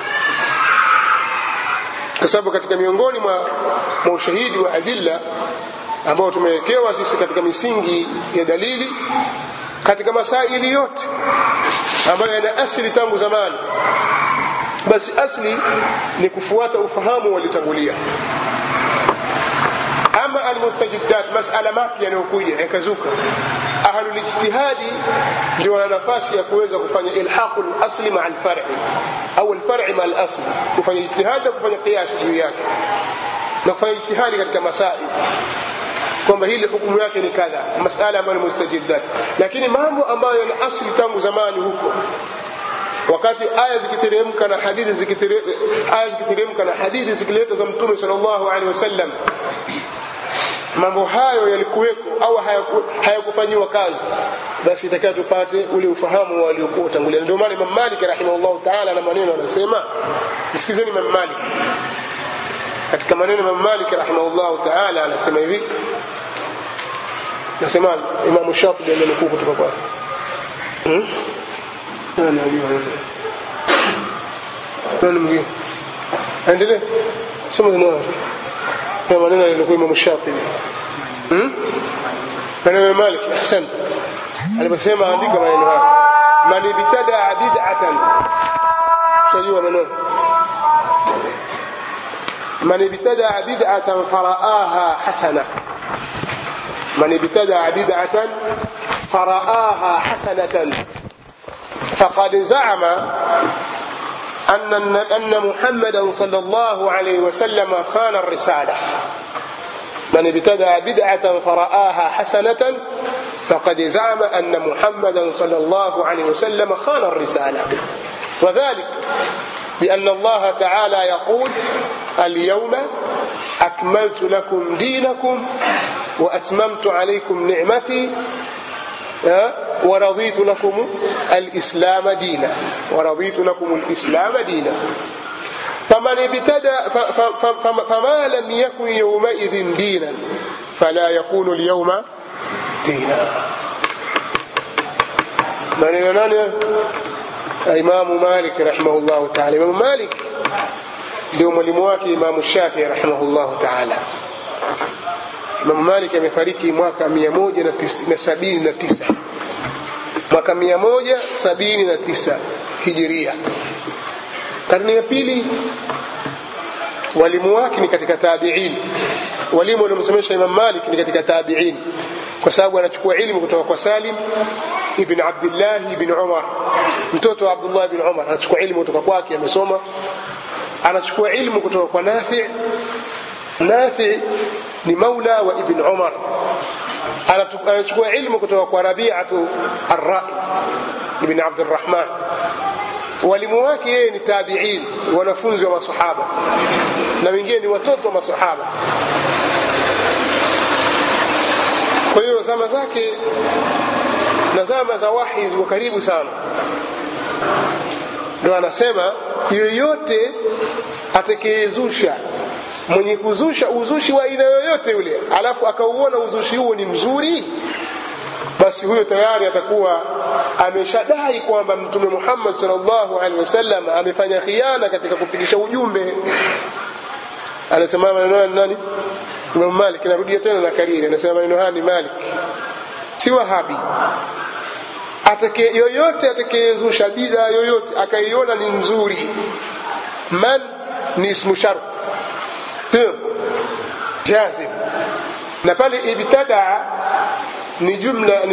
Kwa sababu katika miongoni mwa ushahidi wa adilla ambao tumewekewa sisi katika misingi ya dalili katika masaili yote ambayo yana asili tangu zamani, basi asli ni kufuata ufahamu waliotangulia. Ama almustajiddat, masala mapya yanayokuja yakazuka, ahlul ijtihadi ndio wana nafasi ya kuweza kufanya ilhaqul asli ma al-far'i au al-far'i ma al-asl, kufanya ijtihadi, kufanya qiyas juu yake na kufanya ijtihadi katika masaili kwamba hili hukumu yake ni kadha, masala ambayo ni mustajiddat. Lakini mambo ambayo yana asili tangu zamani huko, wakati aya zikiteremka na hadithi zikiletwa za Mtume sallallahu alaihi wasallam, mambo hayo yalikuweko au hayakufanywa kazi, basi itakiwa tupate ule ufahamu waliokuwa tangulia. Ndio maana Imam Malik rahimahullah ta'ala na maneno anasema, msikizeni Imam Malik katika maneno. Imam Malik rahimahullah ta'ala anasema hivi, nasema Imam Shafi'i alinukuu kutoka kwa nani mwingine, endelee sema neno kwa maneno yalikuwa Imam Shafi'i. Imam Malik ahsan aliposema, andika maneno haya: man ibtada bid'atan, shajua maneno, man ibtada bid'atan faraaha hasana, man ibtada bid'atan faraaha hasanatan faqad za'ama أن محمدا صلى الله عليه وسلم خان الرسالة. من ابتدع بدعة فرآها حسنة فقد زعم أن محمدا صلى الله عليه وسلم خان الرسالة. وذلك بأن الله تعالى يقول: اليوم أكملت لكم دينكم وأتممت عليكم نعمتي ورضيت لكم الإسلام دينا، ورضيت لكم الإسلام دينا. فمن ابتدأ فما لم يكن يومئذ دينا فلا يكون اليوم دينا. من ينال إمام مالك رحمه الله تعالى. إمام مالك ndio mwalimu wake Imam Shafi'i rahimahullah ta'ala. Imam Malik amefariki mwaka 179, mwaka 179 hijiria. Karne ya pili walimu wake ni katika tabi'in. Walimu waliomsomesha Imam Malik ni katika tabi'in, kwa sababu anachukua ilmu kutoka kwa Salim ibn Abdullah ibn Umar, mtoto wa Abdullah ibn Umar. Anachukua ilmu kutoka kwake, amesoma. Anachukua ilmu kutoka kwa Nafi'. Nafi' ni maula wa ibn Umar. Anachukua ilmu kutoka kwa Rabi'atu ar-Ra'i ibn Abd al-Rahman. Walimu wake yeye ni tabi'in, wanafunzi wa masahaba, na wengine ni watoto wa masahaba. Kwa hiyo zama zake na zama za wahi ziko karibu sana. Ndio anasema yoyote atakayezusha, mwenye kuzusha uzushi wa aina yoyote yule, alafu akauona uzushi huo ni mzuri, basi huyo tayari atakuwa ameshadai kwamba Mtume Muhammad sallallahu alaihi wasallam amefanya khiana katika kufikisha ujumbe. Anasema maneno nani? Imam Malik. Narudia tena na kariri, anasema maneno haya ni Malik, si Wahabi. Yoyote atakayezusha bid'a yoyote akaiona ni nzuri, man ni ismu shart jazim, na pale ibtada ni jumla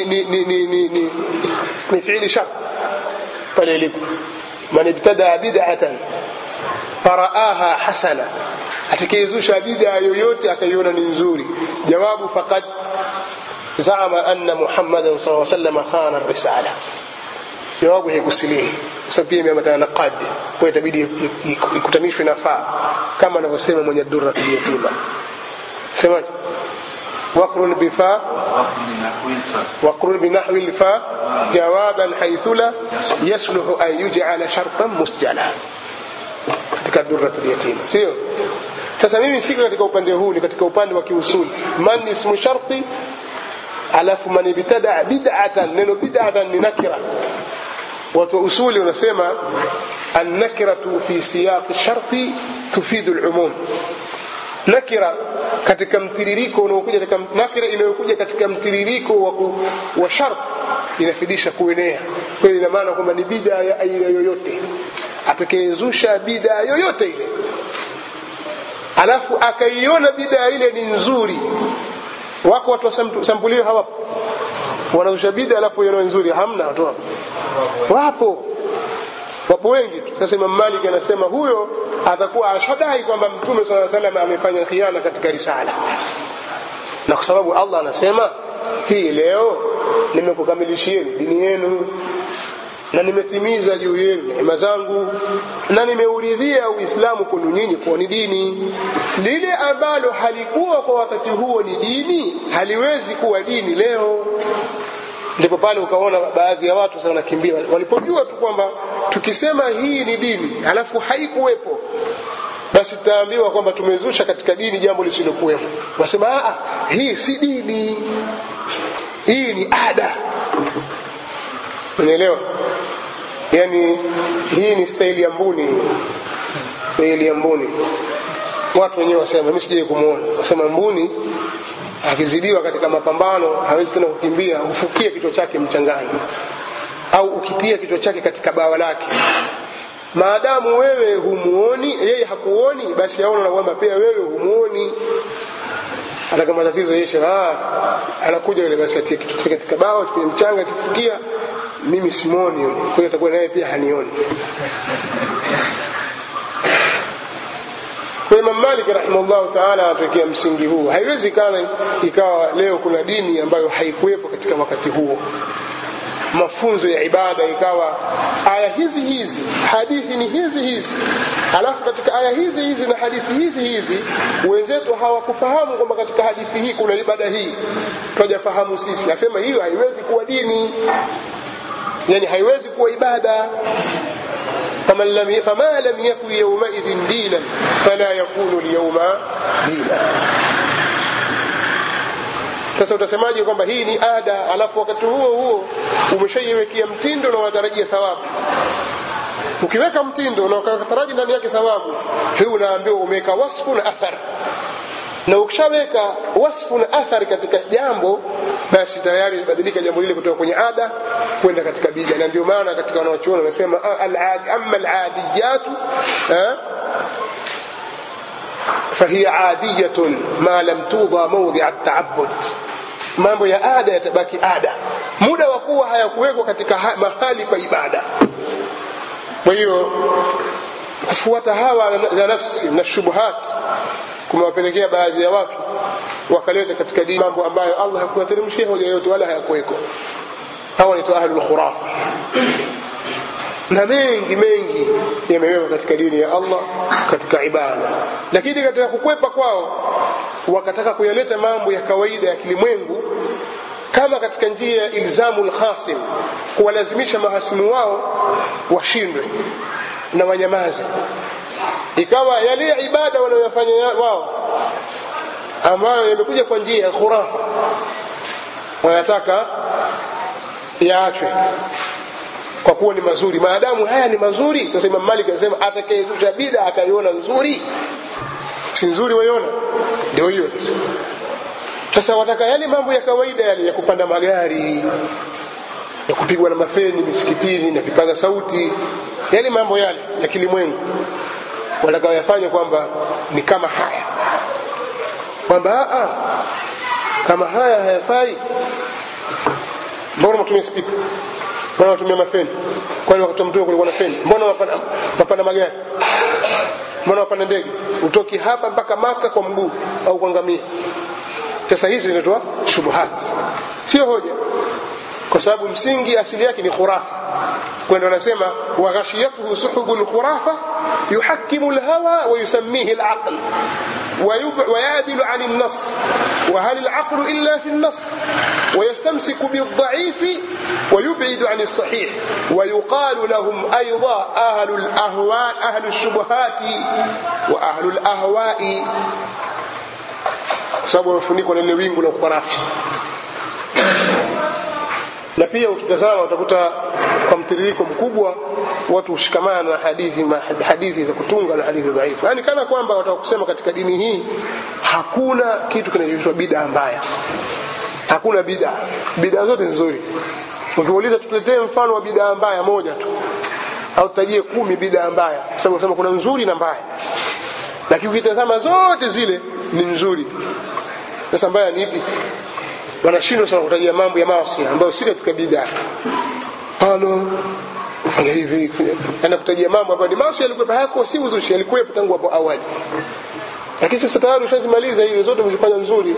ni fi'li shart pale ilipo. Man ibtada bid'atan faraaha hasana, atakayezusha bid'a yoyote akaiona ni nzuri, jawabu faqad zama anna Muhammadan sallallahu alaihi wasallam khana ar-risala. Jawabu haikusilihi, sababu pia imeambatana na qad, kwa itabidi ikutanishwe na fa, kama anavyosema mwenye Durratul Yatima. Semaje? waqrun bifa waqrun binahwi al-fa jawaban haythu la yasluhu an yuj'ala shartan musjala, katika Durratul Yatima, sio? Sasa mimi siko katika upande huu, ni katika upande wa kiusuli. Man ismu sharti, alafu man ibtada bid'atan. Neno bid'atan ni nakira. Watu usuli wanasema an-nakiratu fi siyaq ash-sharti tufidu al-umum. Nakira katika mtiririko unaokuja, katika nakira inayokuja katika mtiririko wa sharti inafidisha kuenea. Kwa hiyo ina maana kwamba ni bid'a ya aina yoyote, atakayezusha bid'a yoyote ile alafu akaiona bid'a ile ni nzuri. Wako watu wasampulio hawapo, wanazusha bid'a alafu yona nzuri, hamna watu wapo wengi tu. Sasa Imam Malik anasema huyo atakuwa ashadai kwamba Mtume sallallahu alaihi wasallam amefanya khiana katika risala, na kwa sababu Allah anasema hii leo nimekukamilishieni dini yenu na nimetimiza juu yenu neema zangu na nimeuridhia Uislamu kwenu nyinyi kuwa ni dini. Lile ambalo halikuwa kwa wakati huo ni dini haliwezi kuwa dini leo. Ndipo pale ukaona baadhi ya watu sana wanakimbia, walipojua tu kwamba tukisema hii ni dini alafu haikuwepo, basi tutaambiwa kwamba tumezusha katika dini jambo lisilokuwepo. Wasema hii si dini, hii ni ada. Unaelewa? Yani hii ni staili ya mbuni. Staili ya mbuni. Watu wenyewe wasema, mimi sijaje kumuona, wasema mbuni akizidiwa katika mapambano hawezi tena kukimbia, ufukie kichwa chake mchangani au ukitia kichwa chake katika bawa lake. Maadamu wewe humuoni, yeye hakuoni, basi yaona na kwamba pia wewe humuoni. Hata kama tatizo yeshe anakuja yule, basi atie kichwa chake katika bawa kwenye mchanga, akifukia mimi simuoni yule, kwa hiyo atakuwa naye pia hanioni. Kwa Imam Malik rahimahullah ta'ala anatokea msingi huu. Haiwezi kana ikawa leo kuna dini ambayo haikuwepo katika wakati huo. Mafunzo ya ibada ikawa aya hizi hadithi ni hizi, alafu katika aya hizi na hadithi hizi wenzetu hawakufahamu kwamba katika hadithi hii kuna ibada hii, tunajafahamu sisi. Nasema hiyo haiwezi kuwa dini, yani haiwezi kuwa ibada. فما لم يكن يومئذ دينا فلا يكون اليوم دينا. Sasa utasemaje kwamba hii ni ada alafu wakati huo umeshaiwekea mtindo na unatarajia thawabu? Ukiweka mtindo na ukataraji ndani yake thawabu, hii unaambiwa umeweka wasfu na athar. Na ukishaweka wasfu na athar katika jambo, basi tayari ibadilika jambo lile kutoka kwenye ada kwenda katika bid'a. Na ndio maana katika wanaochuoni wanasema amma al-adiyatu فهي عادية ما لم توضع موضع التعبد. mambo ya ada yatabaki ada muda wa kuwa hayakuwekwa katika mahali pa ibada. Kwa hiyo kufuata hawa za nafsi na shubuhat kumewapelekea baadhi ya watu wakaleta katika dini mambo ambayo Allah hakuwateremshia hoja yoyote wala hayakuweko. Hawa ni ahlul khurafa, na mengi yamewekwa katika dini ya Allah katika ibada, lakini katika kukwepa kwao wakataka kuyaleta mambo ya kawaida ya kilimwengu kama katika njia ya ilzamul khasim, kuwalazimisha mahasimu wao washindwe na wanyamaze. Ikawa yale ibada wanayofanya wao ambayo yamekuja kwa njia ya khurafa wanataka yaachwe kwa kuwa ni mazuri. Maadamu haya ni mazuri, sasa Imam Malik anasema atakayezusha bid'a akaiona nzuri, si nzuri waiona, ndio hiyo sasa. Sasa wataka yale mambo ya kawaida yale ya kupanda magari, ya kupigwa na mafeni misikitini na vipaza sauti, yale mambo yale ya kilimwengu wanataka yafanye kwamba ni kama haya, kwamba kama haya hayafai. Mbona mtumie speaker? Mbona watumia mafeni? Kwani wakati mtume kulikuwa na feni? Mbona wapanda magari? Mbona wapanda ndege? Utoki hapa mpaka Maka kwa mguu au kwa ngamia. Sasa hizi zinatoa shubuhat, sio hoja, kwa sababu msingi asili yake ni khurafa. Kwa ndio wanasema wa ghashiyatuhu suhubul khurafa yuhakkimu alhawa wa yusammihi alaql ويعدل عن النص وهل العقل إلا في النص ويستمسك بالضعيف ويبعد عن الصحيح ويقال لهم أيضا أهل الأهواء أهل الشبهات وأهل الأهواء sababu wafunikwa na ile wingu la ukarafi. Na pia ukitazama utakuta kwa mtiririko mkubwa watu ushikamana na hadithi za kutunga na hadithi dhaifu. Yaani kana kwamba wataka kusema katika dini hii hakuna kitu kinachoitwa bid'a mbaya. Hakuna bid'a. Bid'a zote nzuri. Ukiuliza tutuletee mfano wa bid'a mbaya moja tu au tutajie 10 bid'a mbaya, kwa sababu tunasema kuna nzuri na mbaya. Lakini ukitazama zote zile ni nzuri. Sasa mbaya ni ipi? Wanashindwa sana kutajia mambo ya maasi ambayo si katika bid'a. Fanya hivi, ana kutajia mambo ambayo ni maasi yalikuwa hayako, si uzushi, yalikuwa tangu hapo awali. Lakini sasa tayari ushazimaliza hizo zote, umefanya nzuri.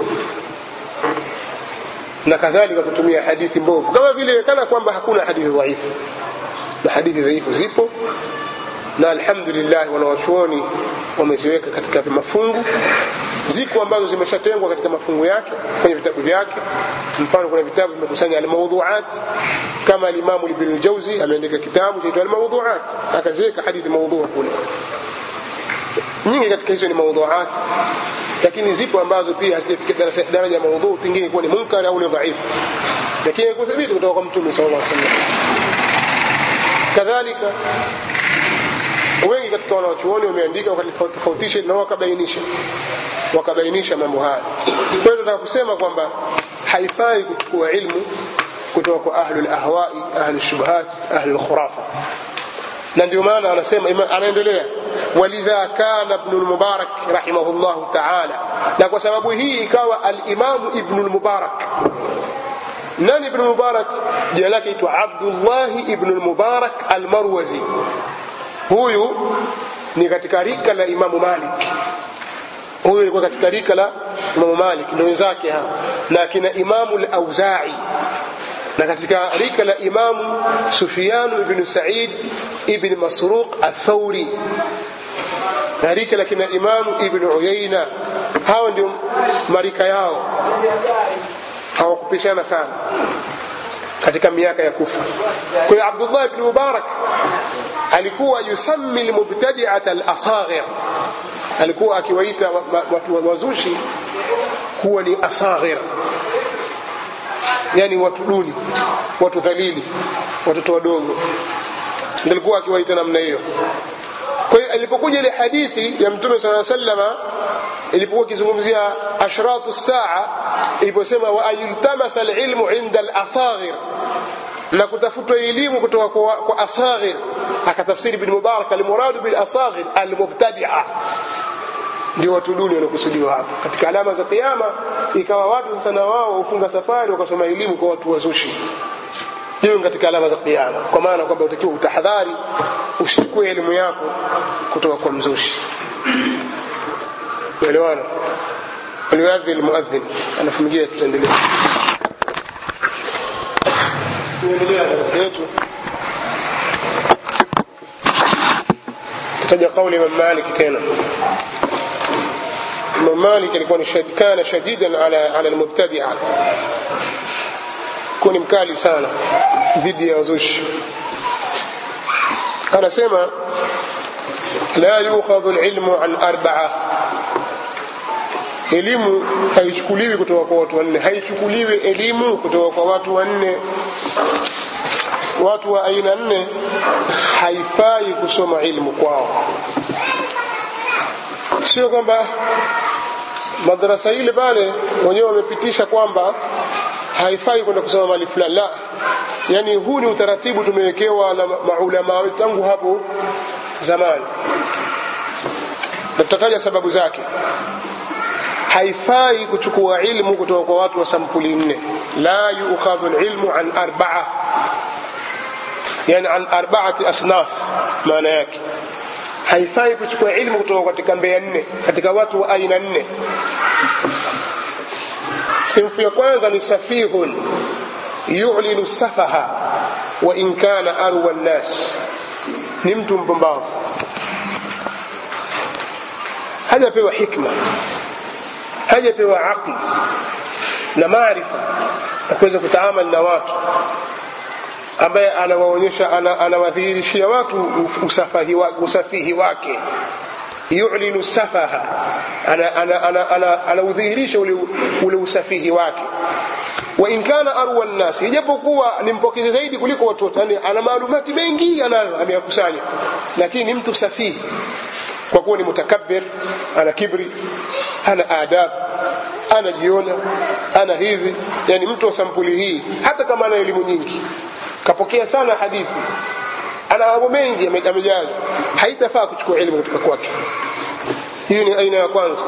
Na kadhalika kutumia hadithi mbovu kama vile kana kwamba hakuna hadithi dhaifu. Na hadithi dhaifu zipo, na alhamdulillah wanawachuoni wameziweka katika mafungu. Ziko ambazo zimeshatengwa katika mafungu yake kwenye vitabu vyake. Mfano kuna vitabu vimekusanya al-mawdhu'at, kama al-Imam Ibn al-Jawzi ameandika kitabu chaitwa al-mawdhu'at, akaziweka hadithi mawdhu'a kule. Nyingi katika hizo ni mawdhu'at, lakini zipo ambazo pia hazijafikia daraja ya mawdhu', pengine kwa ni munkar au ni dhaifu, lakini kuthibiti kutoka kwa Mtume sallallahu alaihi wasallam. Kadhalika wengi katika wanawachuoni wameandika wakatofautisha na wakabainisha mambo haya. Kwa hiyo nataka kusema kwamba haifai kuchukua ilmu kutoka kwa ahlul ahwa'i, ahlul shubuhat, ahlul khurafa. Na ndio maana anasema, anaendelea, walidha kana ibn al-Mubarak rahimahullah ta'ala, na kwa sababu hii ikawa al-Imam ibn al-Mubarak. Nani ibn al-Mubarak? Jina lake aitwa Abdullah ibn al-Mubarak al-Marwazi. Huyu ni katika rika la Imam Malik. Huyu alikuwa katika rika la Imam Malik ndio wenzake hao, na kina Imam al-Auza'i, na katika rika la Imam Sufyan ibn Sa'id ibn Masruq al-Thawri, na rika la kina Imam ibn Uyayna. Hao ndio marika yao, hawakupishana sana katika miaka ya kufa. Kwa hiyo Abdullah ibn Mubarak alikuwa yusammi al-mubtadi'ata al-asaghir, alikuwa akiwaita watu wazushi kuwa ni asaghir, yani watu duni, watu dhalili, watoto wadogo, ndio alikuwa akiwaita namna hiyo. Kwa hiyo ilipokuja ile hadithi ya Mtume sallallahu alaihi wasallam ilipokuwa kizungumzia ashratu saa, iposema wa ayultamasa alilmu inda alasaghir, na kutafutwa elimu kutoka kwa asaghir. Akatafsiri ibn Mubarak almuradu bil asaghir almubtadi'a, ndio watu duni wanakusudiwa hapa. Katika alama za kiyama ikawa watu sana wao ufunga safari wakasoma elimu kwa watu wazushi. Hiyo katika alama za kiyama, kwa maana kwamba utakiwa utahadhari usichukue elimu yako kutoka kwa mzushi. Elewana. Aliwadhi almuadhdhin anafungia, tutaendelea. Tuendelea na darasa yetu. Tutaja kauli Imam Malik tena. Imam Malik alikuwa kana shadidan ala almubtadi'a, kuni mkali sana dhidi ya wazushi. Anasema la yukhadhu alilmu an arba'a, elimu haichukuliwi kutoka kwa watu wanne. Haichukuliwi elimu kutoka kwa watu wanne. Watu wa aina nne haifai kusoma ilmu kwao. Sio kwamba madrasa ile pale wenyewe wamepitisha kwamba haifai kwenda kusoma mali fulani, la. Yani huu ni utaratibu tumewekewa na maulama tangu hapo zamani, na tutataja sababu zake. Haifai kuchukua ilmu kutoka kwa watu wa sampuli nne. La yu'khadhu al-ilmu an arba'a, yani an arba'ati asnaf. Maana yake haifai kuchukua ilmu kutoka katika mbea nne, katika watu wa aina nne. Sinfu ya kwanza ni safihun yu'linu safaha wa in kana arwa an-nas, ni mtu mpumbavu, hajapewa hikma, hajapewa aqli na maarifa na kuweza kutaamali na watu, ambaye anawaonyesha, anawadhihirishia watu usafihi wake. Yu'linu safaha, anaudhihirisha ule usafihi wake. Wa in kana arwa an-nas, ijapokuwa ni mpokezi zaidi kuliko watu wote, yani ana maalumati mengi ameyakusanya, lakini mtu safihi kwa kuwa ni mutakabbir, ana kibri, ana adab, anajiona, ana hivi. Yani mtu wa sampuli hii, hata kama ana elimu nyingi, kapokea sana hadithi, ana mambo mengi amejaza, haitafaa kuchukua elimu kutoka kwake. Hiyo ni aina ya kwanza.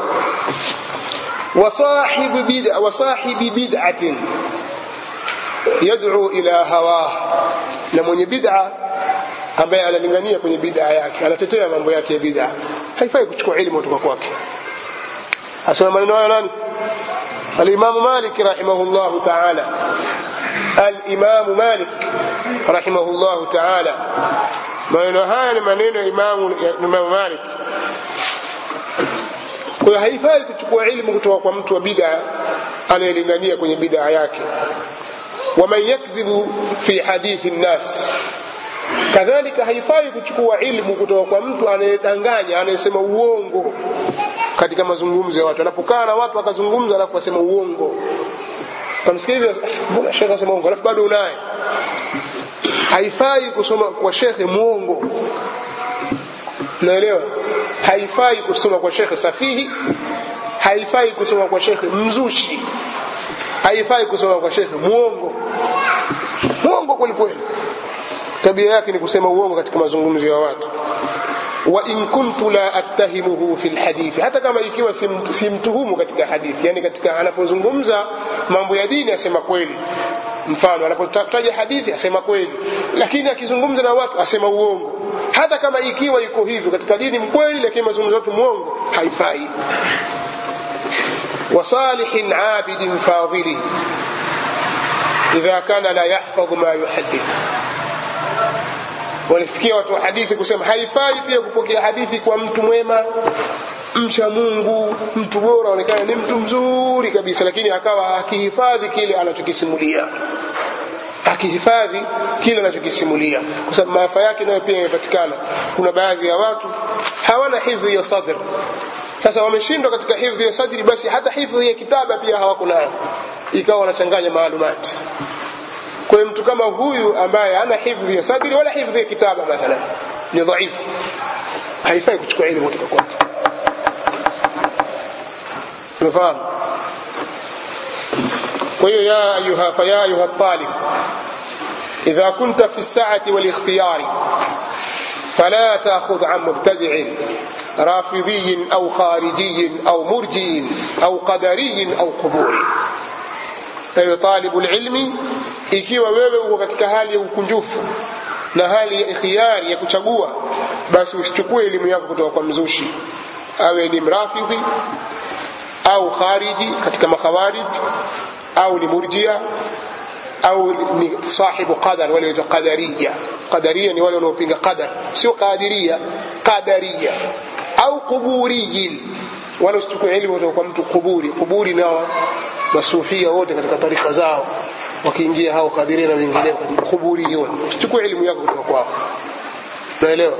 Wasahibi bid'atin yad'u ila hawa, na mwenye bid'a ambaye analingania kwenye bid'a yake, anatetea mambo yake ya bid'a, haifai kuchukua elimu kutoka kwake. Asema maneno haya nani? Al-Imam Malik rahimahullahu ta'ala. Al-Imam Malik rahimahullahu ta'ala, maneno haya ni maneno ya Imam Malik. Kwa haifai kuchukua elimu kutoka kwa mtu wa bid'a anayelingania kwenye bid'a yake. Waman yakdhibu fi hadithi an-nas, kadhalika haifai kuchukua elimu kutoka kwa mtu anayedanganya, anayesema uongo katika mazungumzo ya watu. Anapokaa na watu akazungumza alafu asema uongo, tamsikia hivi, mbona shekhe asema uongo alafu bado unaye. Haifai kusoma kwa shekhe muongo, unaelewa? Haifai kusoma kwa shekhe safihi, haifai kusoma kwa shekhe mzushi, haifai kusoma kwa shekhe muongo. Muongo kweli kweli, tabia yake ni kusema uongo katika mazungumzo ya watu. Wa in kuntu la attahimuhu fil hadithi, hata kama ikiwa simtuhumu katika hadithi, yani katika anapozungumza mambo ya dini asema kweli. Mfano anapotaja hadithi asema kweli, lakini akizungumza na watu asema uongo. Hata kama ikiwa iko hivyo katika dini mkweli, lakini mazungumzo watu muongo, haifai. Wa salihin abidin fadhili idha kana la yahfadhu ma yuhaddith. Walifikia watu wa hadithi kusema haifai pia kupokea hadithi kwa mtu mwema, mcha Mungu, mtu bora, aonekana ni mtu mzuri kabisa, lakini akawa akihifadhi kile anachokisimulia, akihifadhi kile anachokisimulia, kwa sababu maafa yake nayo pia yamepatikana. Kuna baadhi ya watu hawana hifdhi ya sadr. Sasa wameshindwa katika hifdhi ya sadri, basi hata hifdhi ya kitaba pia hawako nayo, ikawa wanachanganya maalumati. Kwa mtu kama huyu ambaye hana hifdhi ya sadri wala hifdhi ya kitaba mathalan, ni dhaifu, haifai kuchukua elimu kutoka kwake. Unafahamu? ويا يا أيها الطالب إذا كنت في السعة والاختيار فلا تأخذ عن مبتدع رافضي أو خارجي أو مرجي أو قدري أو قبوري. أي طالب العلم ikiwa wewe uko katika hali ya ukunjufu na hali ya ikhtiyari ya kuchagua, basi usichukue elimu yako kutoka kwa mzushi, awe ni mrafidhi au khariji katika makhawarij au ni murjia au ni sahibu qadar, wale wa qadariya. Qadariya ni wale wanaopinga qadar, sio qadiriya, qadariya au quburiyin. Wala usichukue elimu kutoka kwa mtu quburi. Quburi nao masufia wote katika tarika zao wakiingia hao qadiria na wengineo quburiyun. Usichukue elimu yako kutoka kwao, unaelewa?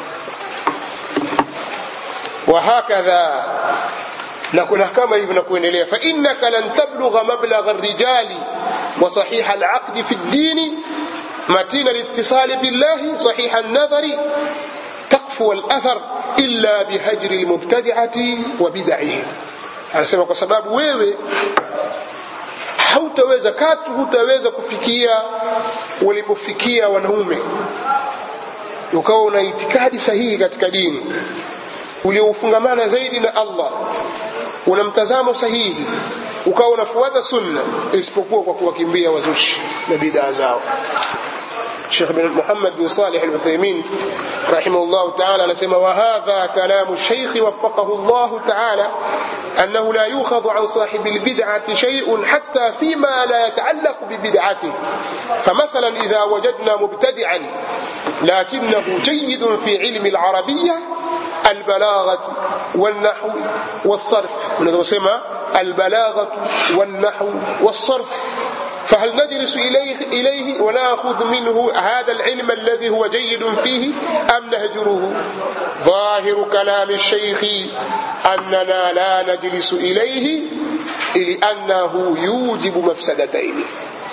Wa hakadha, na kuna kama hivyo na kuendelea. Fa innaka lan tablugha mablagha ar-rijali wa sahih al-aqd fi ad-din matina al-ittisal billahi sahih an-nadhari taqfu al-athar illa bihajri al-mubtadi'ati wa bid'ihim. Anasema kwa sababu wewe hutaweza kufikia walipofikia wanaume, ukawa una itikadi sahihi katika dini, uliofungamana zaidi na Allah, una mtazamo sahihi, ukawa unafuata sunna, isipokuwa kwa kuwakimbia wazushi na bid'a zao. Sheikh bin Muhammad bin Salih al-Uthaymeen rahimahullah ta'ala anasema, wa hadha kalamu shaykh waffaqahu Allah ta'ala annahu la yukhadhu an sahibi al-bid'ati shay'un hatta fima la yata'allaq bi bid'atihi. Famathalan idha wajadna mubtadi'an lakinahu jayyidun fi ilmi al-arabiyyah البلاغة والنحو والصرف، ونسمى البلاغة والنحو والصرف، فهل نجلس إليه ونأخذ منه هذا العلم الذي هو جيد فيه أم نهجره؟ ظاهر كلام الشيخ أننا لا نجلس إليه لأنه يوجب مفسدتين.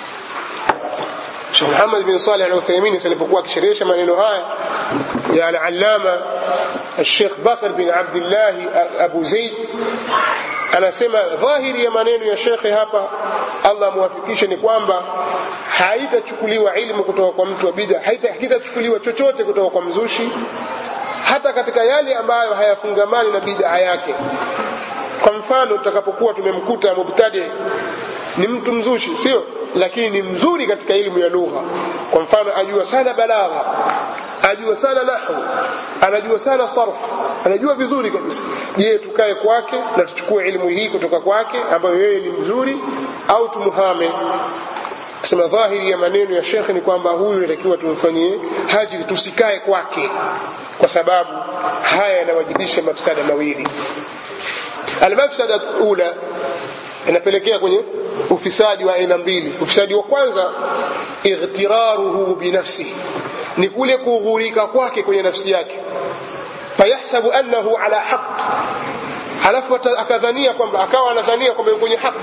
Sheikh Muhammad bin Salih al-Uthaymeen alipokuwa akisherehesha maneno haya ya al-Allama Sheikh Bakr bin Abdullah Abu Zaid, anasema dhahiri ya maneno ya Sheikh hapa, Allah muwafikishe, ni kwamba haitachukuliwa ilmu kutoka kwa mtu wa bid'a, haitachukuliwa chochote kutoka kwa mzushi, hata katika yale ambayo hayafungamani na bid'a yake. Kwa mfano, tutakapokuwa tumemkuta mubtadi ni mtu mzushi, sio, lakini ni mzuri katika elimu ya lugha, kwa mfano ajua sana balagha, ajua sana nahwu, anajua sana sarf, anajua vizuri kabisa, je, tukae kwake na tuchukue elimu hii kutoka kwake ambayo yeye ni mzuri, au tumuhame? Sema dhahiri ya maneno ya Sheikh ni kwamba huyu inatakiwa tumfanyie hajri, tusikae kwake, kwa sababu haya yanawajibisha mafsada mawili. Al-mafsada al-ula inapelekea kwenye ufisadi wa aina mbili. Ufisadi wa kwanza, ightiraruhu binafsihi, ni kule kughurika kwake kwenye nafsi yake, fayahsabu annahu ala haqq, halafu akadhania kwamba, akawa anadhania kwamba yuko kwenye haki.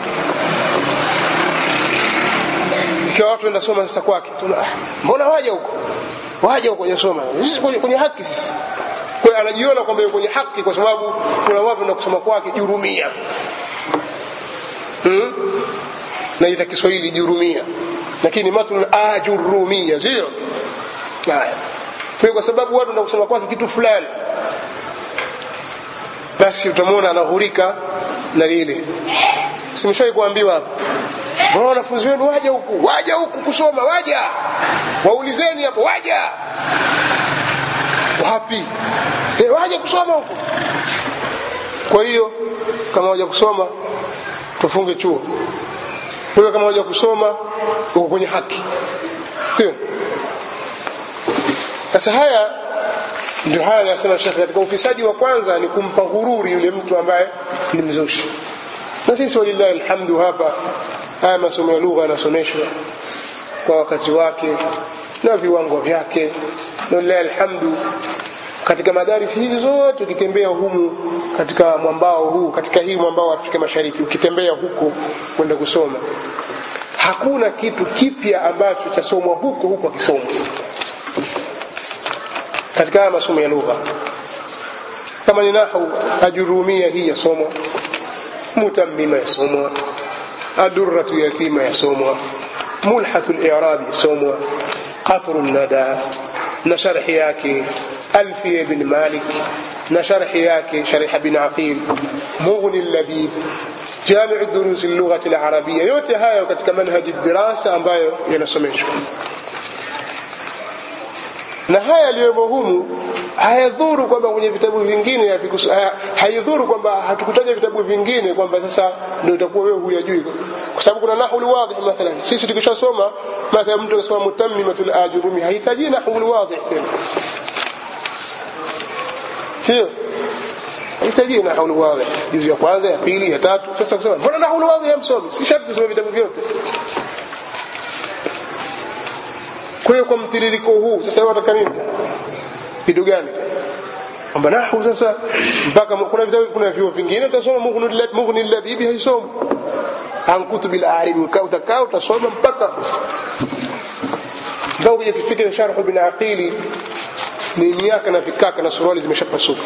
Ikiwa watu wanasoma sasa kwake, mbona waje huko kwenye soma, sisi kwenye haki sisi. Kwa hiyo anajiona kwamba yuko kwenye haki kwa sababu kuna watu wanakusoma kwake jurumia. Naita Kiswahili jurumia, lakini matnul ajurumia, sio? Haya. Kwa sababu watu wanakusoma kwake kitu fulani, basi utamwona anahurika na lile. Simshai kuambiwa hapa, bwana wanafunzi wenu waje huku kusoma, waja waulizeni hapo, waja wapi? Waje kusoma huku. Kwa hiyo kama waje kusoma tufunge chuo, kwa kama waje kusoma uko kwenye haki. Sasa haya ndio haya anasema Sheikh, katika ufisadi wa kwanza ni kumpa ghururi yule mtu ambaye ni mzushi. Na sisi walillahi alhamdu hapa haya masomo ya lugha yanasomeshwa kwa wakati wake na viwango vyake, na walillahi alhamdu katika madarisi hizi zote. Ukitembea humu katika mwambao huu, katika hii mwambao wa Afrika Mashariki, ukitembea huko kwenda kusoma, hakuna kitu kipya ambacho chasomwa huko akisomwa katika masomo ya lugha. Kama ni nahwu, ajurumia hii yasomwa, mutammima yasomwa, Adurratu yatima yasomwa, Mulhatul i'rab yasomwa, Qatrun nada na sharhi yake, Alfiya ibn Malik na sharhi yake, Sharh ibn Aqil, Mughni al-Labib, Jami' ad-Durus al-Lugha al-Arabiyya. Yote haya katika manhaji dirasa ambayo yanasomeshwa. Na haya yaliyomo humu hayadhuru kwamba kwenye vitabu vingine haidhuru kwamba hatukutaja vitabu vingine kwamba sasa ndio utakuwa wewe huyajui, kwa sababu kuna nahwu al-wadih mathalan. Sisi tukishasoma mathalan mtu anasoma Mutammimatul Ajurumi hahitaji nahwu al-wadih tena, sio hahitaji nahwu al-wadih juzu ya kwanza ya pili ya tatu. Sasa kusema mbona nahwu al-wadih hamsomi, si sharti tusome vitabu vyote. Kwa mtiririko huu sasa wewe unataka nini? Kitu gani? Kwamba nahwu sasa mpaka kuna vitabu, kuna vyuo vingine utasoma Mughni al-Labib haisomi, an kutub al-Arabi utakao utasoma mpaka ndio uje kufika Sharh ibn Aqili, ni miaka na vikaka na suruali zimeshapasuka.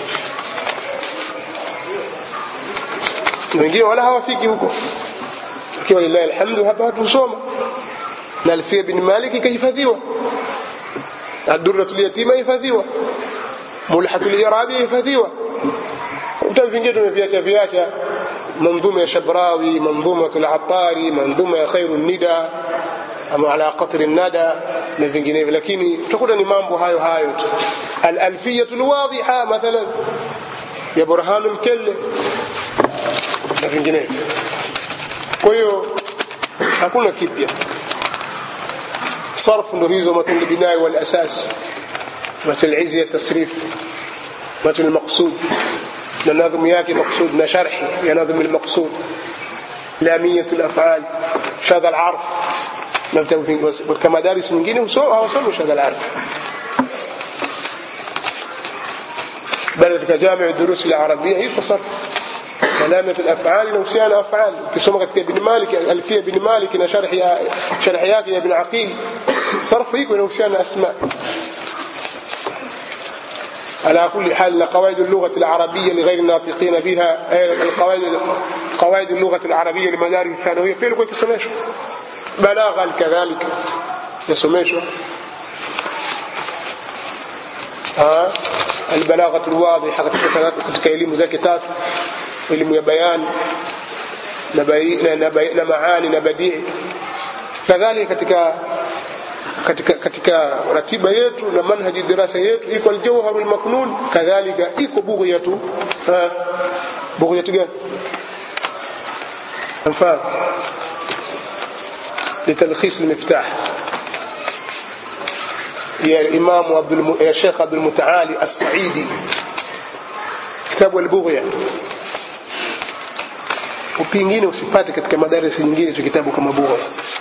Wengine wala hawafiki huko, ikiwa lillahi alhamdu hapa hatusoma. Na Alfiya ibn Malik ikahifadhiwa, Ad-Durratul Yatima ihifadhiwa, Mulhatul i'rab ihifadhiwa. Vitabu vingine tumeviacha, Manzuma ya Shabrawi, Manzumatul Attari, Manzuma ya Khairun Nida ama ala Qatr an-Nada na vinginevyo, lakini tutakuta ni mambo hayo tu. Al-Alfiyatul Wadiha mathalan ya Burhanul Kelli na vinginevyo. Kwa hiyo hakuna kipya. صرف ndo hizo, matn al-binai wal asas, matn al-izya at-tasrif, matn al-maqsud na nadhmu yake maqsud na sharhi ya nadhmu al-maqsud, lamiyat al-af'al, shadh al-arf na vitabu kama daris nyingine hawasomi shadh al-arf. bali katika Jami' ad-Durus al-Arabiyya hii sarf lamiyat al-af'al na usiana af'al. Ukisoma katika Ibn Malik, Alfiya ibn Malik na sharhi yake ya Ibn Aqil, صرف يكون وشان أسماء. على كل حال قواعد اللغة العربية لغير الناطقين بها، قواعد اللغة العربية لمدارس الثانوية في لغة يسميشوا، بلاغا كذلك يسميشوا، البلاغة الواضحة كإلم زكتات إلم بيان معاني بديع. كذلك katika ratiba yetu na manhaji dirasa yetu iko al-Jawharul Maknun, kadhalika iko bughyatu gani mfano لتلخيص المفتاح يا الإمام يا شيخ عبد المتعالي الصعيدي، kitabu al-Bughya. Upingine usipate katika madarasa nyingine hicho kitabu kama Bughya.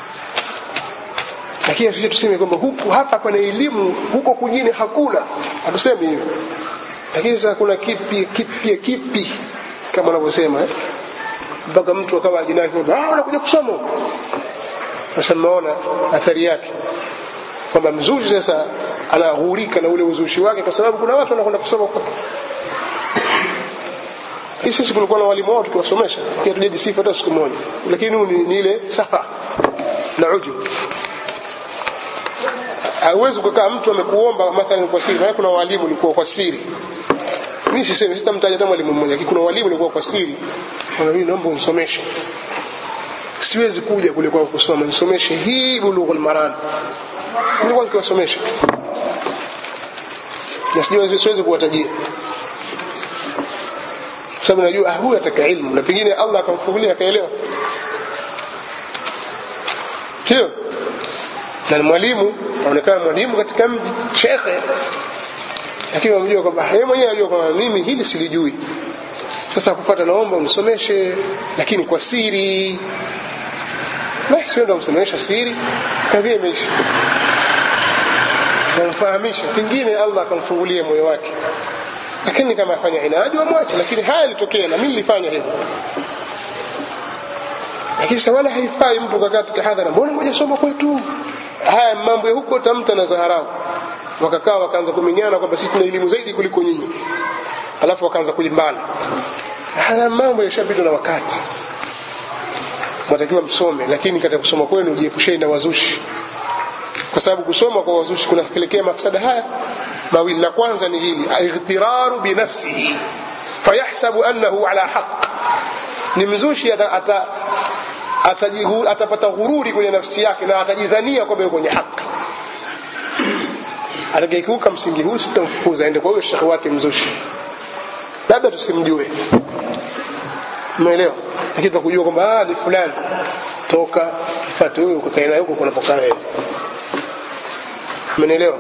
Lakini sisi tuseme kwamba huku hapa kuna elimu, huko kwingine hakuna, hatusemi hivyo. Lakini sasa kuna kipi kama wanavyosema mpaka mtu akawa ajinai kwamba unakuja kusoma. Sasa mnaona athari yake kwamba mzushi sasa anaghurika na ule uzushi wake, kwa sababu kuna watu wanakwenda kusoma kwa sisi kulikuwa na walimu wao tukiwasomesha, pia tujisifu hata siku moja, lakini ni ile safa na ujub. Hauwezi kukaa mtu amekuomba mathalan kwa siri, na kuna walimu walikuwa kwa siri. Mimi sisemi, sitamtaja hata mwalimu mmoja, lakini kuna walimu walikuwa kwa siri, kwamba mimi naomba unisomeshe. Siwezi kuja kule kwa kusoma, nisomeshe hii Bulughul Maram. Nilikuwa nikiwasomesha. Na siwezi kuwatajia. Sababu najua huyu ataka ilmu, na pengine Allah akamfungulia akaelewa. Sio? Na mwalimu anaonekana mwalimu katika mji, shekhe, lakini unajua kwamba yeye mwenyewe anajua kwamba mimi hili silijui. Sasa kufuata, naomba unisomeshe lakini kwa siri. Na sio ndo msomesha siri, kadhia imeisha. Na mfahamisha, pengine Allah akamfungulia moyo wake. Lakini kama afanya inadi wamwache, lakini haya litokea na mimi nilifanya hivyo. Lakini wala haifai mtu katika hadhara, mbona mmoja soma kwetu? Haya mambo ya huko Tamta na Zaharau. Wakakaa wakaanza kumenyana kwamba sisi tuna elimu zaidi kuliko nyinyi. Alafu wakaanza kulimbana. Haya mambo yashabidi na wakati. mtakiwa msome, lakini katika kusoma kwenu jiepusheni na wazushi, kwa sababu kusoma kwa wazushi kunapelekea mafsada haya mawili. La kwanza ni hili, ightiraru binafsihi fayahsabu annahu ala haqq. Ni mzushi atapata ghururi kwenye nafsi yake na atajidhania kwamba yuko kwenye haki. Atakayekiuka msingi huu sitamfukuza aende kwa huyo shekhi wake mzushi, labda tusimjue, umeelewa? Lakini tukujua kwamba ni fulani, toka fuate huyo ukaenda huko kunapokaa wewe, umeelewa?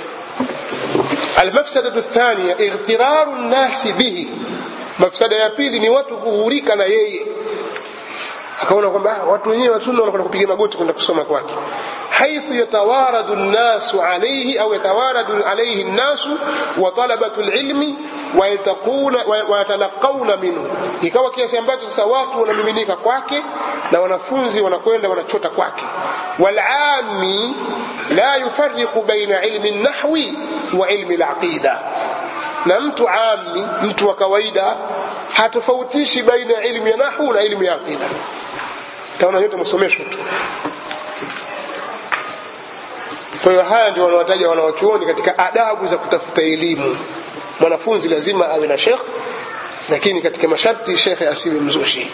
المفسدة الثانية اغترار الناس به. mafsada ya pili ni watu kuhurika na yeye, akaona kwamba watu wenyewe watunna wanakwenda kupiga magoti kwenda kusoma kwake, haithu yatawaradu an-nasu alayhi au yatawaradu alayhi an-nasu wa talabatu al-ilmi wa yatalaqawna minhu, ikawa kiasi ambacho sasa watu wanamiminika kwake na wanafunzi wanakwenda wanachota kwake. Wal-aami la yufarriqu baina ilmi an-nahwi wa ilmi al-aqida, na mtu ami, mtu wa kawaida hatofautishi baina ya ilmu ya nahwu na ilmu ya aqida. Taona yote msomeshwa tu. Kwa hiyo haya ndio wanawataja wanawachuoni katika adabu za kutafuta elimu. Mwanafunzi lazima awe na sheikh, lakini katika masharti sheikh asiwe mzushi.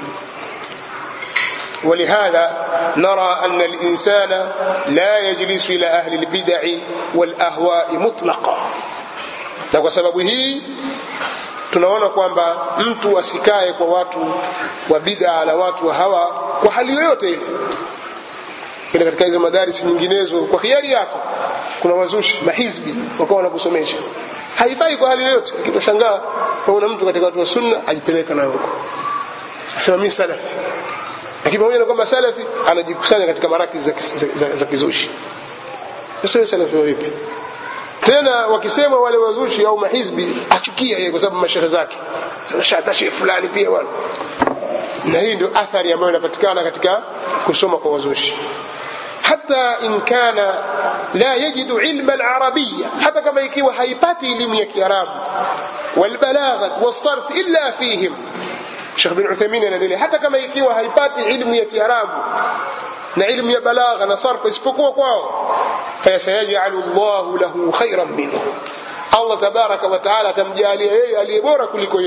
ولهذا نرى أن الإنسان لا يجلس إلى أهل البدع والأهواء مطلقا. na kwa sababu hii tunaona kwamba mtu asikae kwa watu wa bid'a na watu wa hawa kwa hali yoyote ile. Kile katika hizo madarisi nyinginezo kwa hiari yako kuna wazushi mahizbi wakawa wanakusomesha, haifai kwa hali yoyote. Ukitoshangaa kuna mtu katika watu wa sunna ajipeleka na huko, asema mimi salafi, lakini pamoja na kwamba salafi anajikusanya katika marakizi za kizushi. Sasa salafi vipi? Tena wakisema wale wazushi au mahizbi achukia yeye kwa sababu mashehe zake, sasa shatashi fulani pia wale. Na hii ndio athari ambayo inapatikana katika kusoma kwa wazushi. Hata in kana la yajidu ilma al-arabiyya, hata kama ikiwa haipati elimu ya Kiarabu, wal balagha was sarf illa fihim. Sheikh bin Uthaymeen anaendelea, hata kama ikiwa haipati elimu ya Kiarabu na elimu ya balagha na sarf isipokuwa kwao, fayasayajalu Allahu lahu khairan minhu, Allah tabaraka wa taala tamjalia yeye aliyebora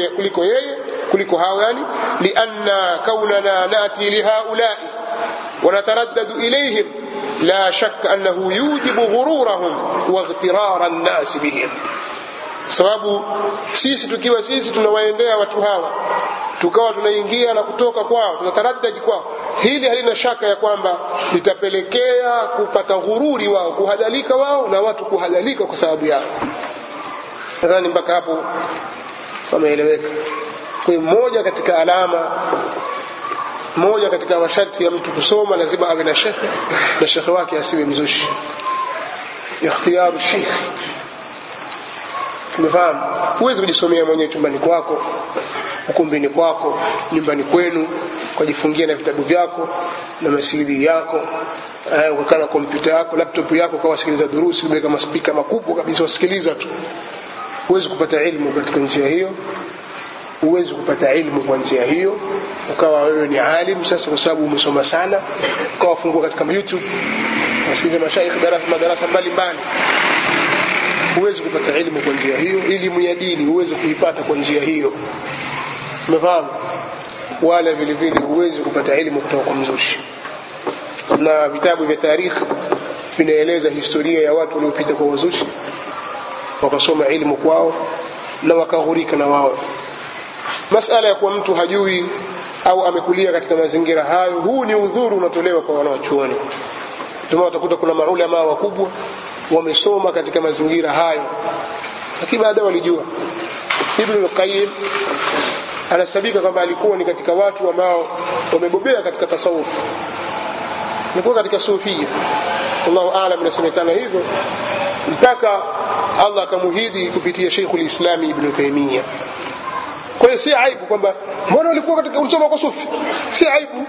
kuliko hao, yani lianna kaunana nati lihaulai wa nataraddadu ilayhim la shakka annahu yujibu ghururahum wa ightirara an-nas bihim. Sababu sisi tukiwa sisi tunawaendea watu hawa tukawa tunaingia na kutoka kwao, tunataraddadi kwao, hili halina shaka ya kwamba litapelekea kupata ghururi wao, kuhadhalika wao na watu kuhadhalika kwa sababu yao. Nadhani mpaka hapo pameeleweka. Kwa moja katika alama, moja katika masharti ya mtu kusoma, lazima awe na shekhe, na shekhe wake asiwe mzushi. Ikhtiyaru sheikh, umefahamu? Huwezi kujisomea mwenyewe chumbani kwako, ukumbini kwako, nyumbani kwenu, kujifungia na vitabu vyako na masidi yako, ukakaa na kompyuta yako, laptop yako, kwa wasikiliza durusi, umeweka maspika makubwa kabisa wasikiliza tu. Huwezi kupata elimu katika njia hiyo. Huwezi kupata elimu kwa njia hiyo. Ukawa wewe ni alim sasa kwa sababu umesoma sana, ukawa fungua katika YouTube wasikiliza mashaikh madarasa mbalimbali. Huwezi kupata elimu kwa njia hiyo. Elimu ya dini huwezi kuipata kwa njia hiyo, umefahamu? Wala vile vile huwezi kupata elimu kutoka kwa mzushi. Na vitabu vya tarikh vinaeleza historia ya watu waliopita kwa wazushi, wakasoma elimu kwao na wakaghurika na wao. Masala ya kuwa mtu hajui au amekulia katika mazingira hayo, huu ni udhuru unatolewa kwa wanawachuoni. Ndio utakuta kuna maulama wakubwa wamesoma katika mazingira hayo, lakini baadaye walijua. Ibn al-Qayyim anasabika kwamba alikuwa ni katika watu ambao wamebobea katika tasawuf, alikuwa katika sufia, Allahu a'lam, inasemekana hivyo mpaka Allah akamuhidi kupitia Sheikhul Islam Ibn Taymiyyah. Kwa hiyo si aibu kwamba mbona ulikuwa katika ulisoma kwa sufi, si aibu,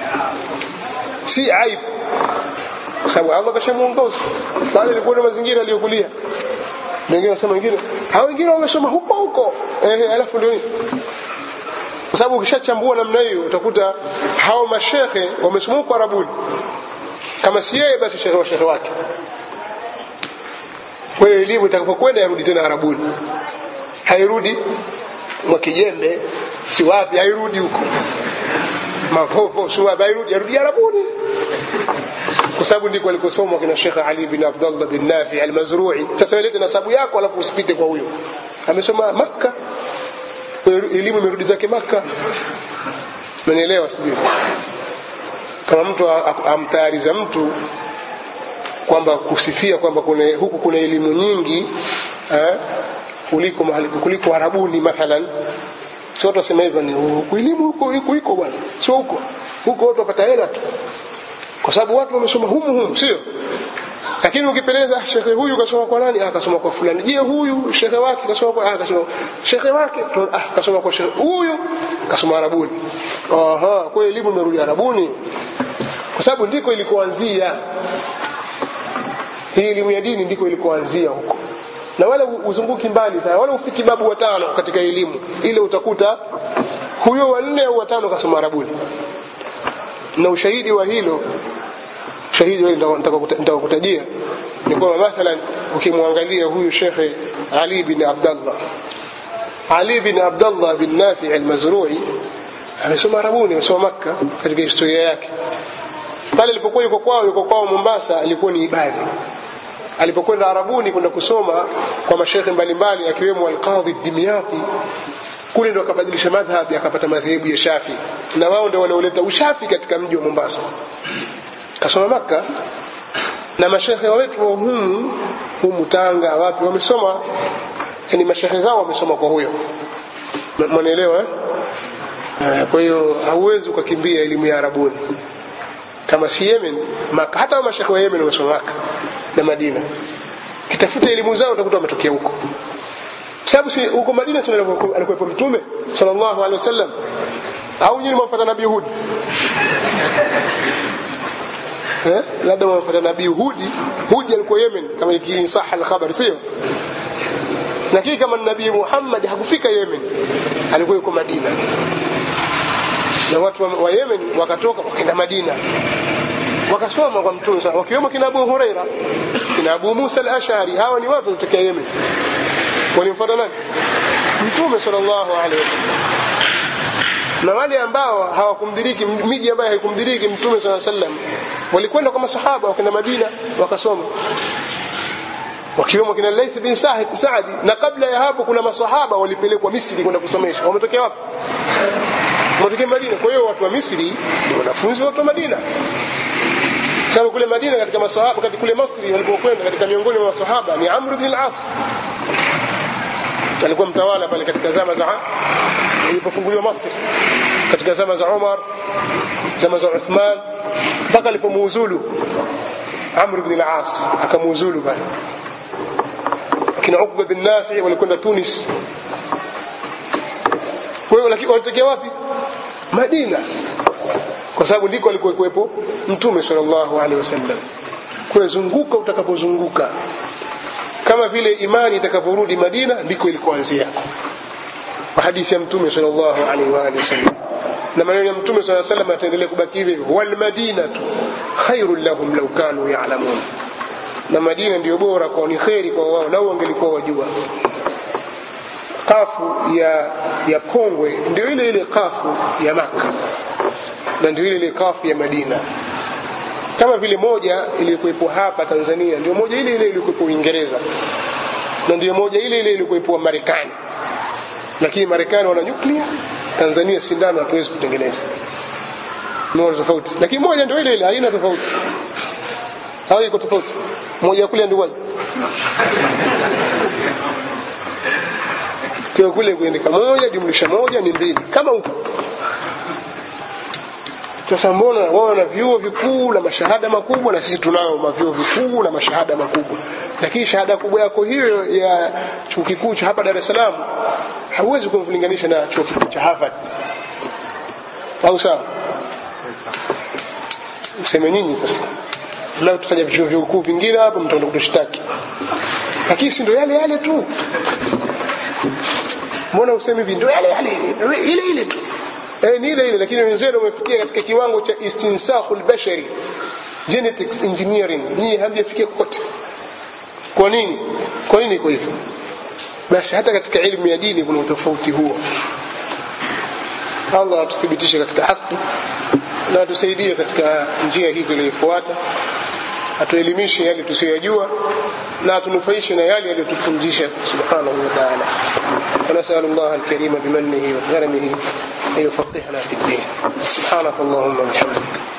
si aibu, kwa sababu Allah kashamuongoza pale alikuwa na mazingira aliyokulia. Wengine wasema wengine hao wengine wamesoma huko alafu ndio kwa sababu ukishachambua namna hiyo utakuta hao mashehe wamesoma kwa Arabuni, kama si yeye basi shehe wake. Kwa hiyo elimu itakapokwenda yarudi tena Arabuni, hairudi mwa Kijembe si wapi, hairudi huko Mavovo si wapi, yarudi Arabuni, kwa sababu ndiko alikosoma kina Sheikh Ali bin Abdullah bin Nafi al-Mazrui. Sasa lete nasabu yako alafu usipite kwa huyo, amesoma Makka, elimu imerudi zake Makka. Unanielewa sijui? Kama mtu amtayariza mtu kwamba kusifia kwamba huku kuna elimu nyingi kuliko Arabuni mathalan, sio watu wasema hivyo, ni huku elimu huko bwana, sio huko watu wapata hela tu kwa sababu watu wamesoma humu sio. Lakini ukipeleza shekhe huyu kasoma kwa nani, akasoma kwa fulani, je huyu shekhe wake kasoma kwa akasoma shekhe wake kasoma kwa shekhe huyu kasoma Arabuni. Kwa elimu imerudi Arabuni kwa sababu ndiko ilikoanzia. Hii elimu ya dini ndiko ilikoanzia huko, na wala uzunguki mbali sana, wala ufiki babu watano katika elimu ile, utakuta huyo wa 4 au 5 kasoma Arabuni. Na ushahidi wa hilo, shahidi wao nitakutajia ni kwamba mathalan ukimwangalia huyu Sheikh Ali bin Abdullah bin Nafi al-Mazrui amesoma Arabuni, amesoma Makka. Katika historia yake pale alipokuwa yuko kwao Mombasa alikuwa ni ibadhi. Alipokwenda Arabuni kwenda kusoma kwa mashaikh mbalimbali akiwemo al-Qadhi Dimyati, kule ndo akabadilisha madhhabi, akapata madhehebu ya Shafi, na wao ndio walioleta ushafi katika mji wa Mombasa. Kasoma Makka, na mashaikh wetu wa humu Tanga wapi wamesoma, yani mashaikh zao wamesoma kwa huyo. Mnaelewa? Kwa hiyo hauwezi ukakimbia elimu ya Arabuni. Kama si Yemen, Makka, hata mashaikh wa Yemen wamesoma Makka na Madina. Kitafuta elimu zao utakuta wametokea huko. Sababu si huko Madina sio alikuwa Mtume sallallahu alaihi wasallam, au nyinyi mwafuata Nabii Hud? Labda mwafuata Nabii Hud alikuwa Yemen kama ikisaha al-khabar sio. Lakini kama Nabii Muhammad hakufika Yemen, alikuwa yuko Madina. Na watu wa Yemen wakatoka wakaenda Madina, wakasoma kwa Mtume sana, wakiwemo kina Abu Huraira, kina Abu Musa al-Ash'ari. Hawa ni watu kutoka Yemen, walimfuata nani? Mtume sallallahu alaihi wasallam. Na wale ambao hawakumdiriki miji ambayo haikumdiriki Mtume sallallahu alaihi wasallam walikwenda kwa masahaba, wakaenda Madina wakasoma, wakiwemo kina Layth bin Sa'di. Na kabla ya hapo kuna masahaba walipelekwa Misri kwenda kusomesha. Wametokea wapi? Wametokea Madina. Kwa hiyo watu wa Misri ni wanafunzi wa watu wa Madina. Kama kule Madina katika masahaba, katika kule Misri walipokwenda, katika miongoni mwa masahaba ni Amr ibn al-As, alikuwa mtawala pale katika zama za ilipofunguliwa Misri, katika zama za Umar, zama za Uthman, mpaka alipomuuzulu Amr ibn al-As akamuuzulu pale. Kina Uqba bin Nafi walikwenda Tunis. Kwa hiyo lakini walitokea wapi? Madina, kwa sababu ndiko alikuwepo Mtume sallallahu alaihi wasallam. Kwa zunguka utakapozunguka, kama vile imani itakaporudi Madina ndiko ilikoanzia. Kwa hadithi ya Mtume sallallahu alaihi wasallam na maneno ya Mtume sallallahu alaihi wasallam ataendelea kubaki hivi, wal madinatu khairul lahum law kanu ya'lamun. Na Madina ndio bora kwa, ni khairi kwa wao lau wangelikuwa wajua. Kafu ya Kongwe ndio ile kafu ya Makka, na ndio ile kafu ya Madina. Kama vile moja ilikuwepo hapa Tanzania ndio moja ile ilikuwepo Uingereza, na ndio moja ile ilikuwepo Marekani. Lakini Marekani wana nuclear, Tanzania sindano hatuwezi kutengeneza. Ni tofauti, lakini moja ndio ile haina tofauti. Hao iko tofauti. Moja kule ndio waje. Kwa kule kuendeka moja jumlisha moja ni 2 kama huko. Sasa mbona wao na vyuo vikuu na mashahada makubwa, na sisi tunao mavyuo vikuu na mashahada makubwa, lakini shahada kubwa yako hiyo ya chuo kikuu cha hapa Dar es Salaam hauwezi kumlinganisha na chuo kikuu cha Harvard, au sawa? Mseme nyinyi sasa, leo tutaja vyuo vikuu vingine hapo mtaenda kutushtaki, lakini si ndio yale tu. Mbona useme hivi ndio yale ile tu? ni ile lakini wenzenu wamefikia katika kiwango cha istinsakhul bashari, genetics engineering, ni hamjafikia kote. Kwa nini kwa hivyo? Basi hata katika elimu ya dini kuna utofauti huo. Allah atuthibitishe katika haki na atusaidie katika njia hizi tuliyofuata, atuelimishe yale tusiyojua na atunufaishe na yale aliyotufundisha subhanahu wa ta'ala. ونسأل الله الكريم بمنه وكرمه أن يفقهنا في الدين. سبحانك اللهم وبحمدك.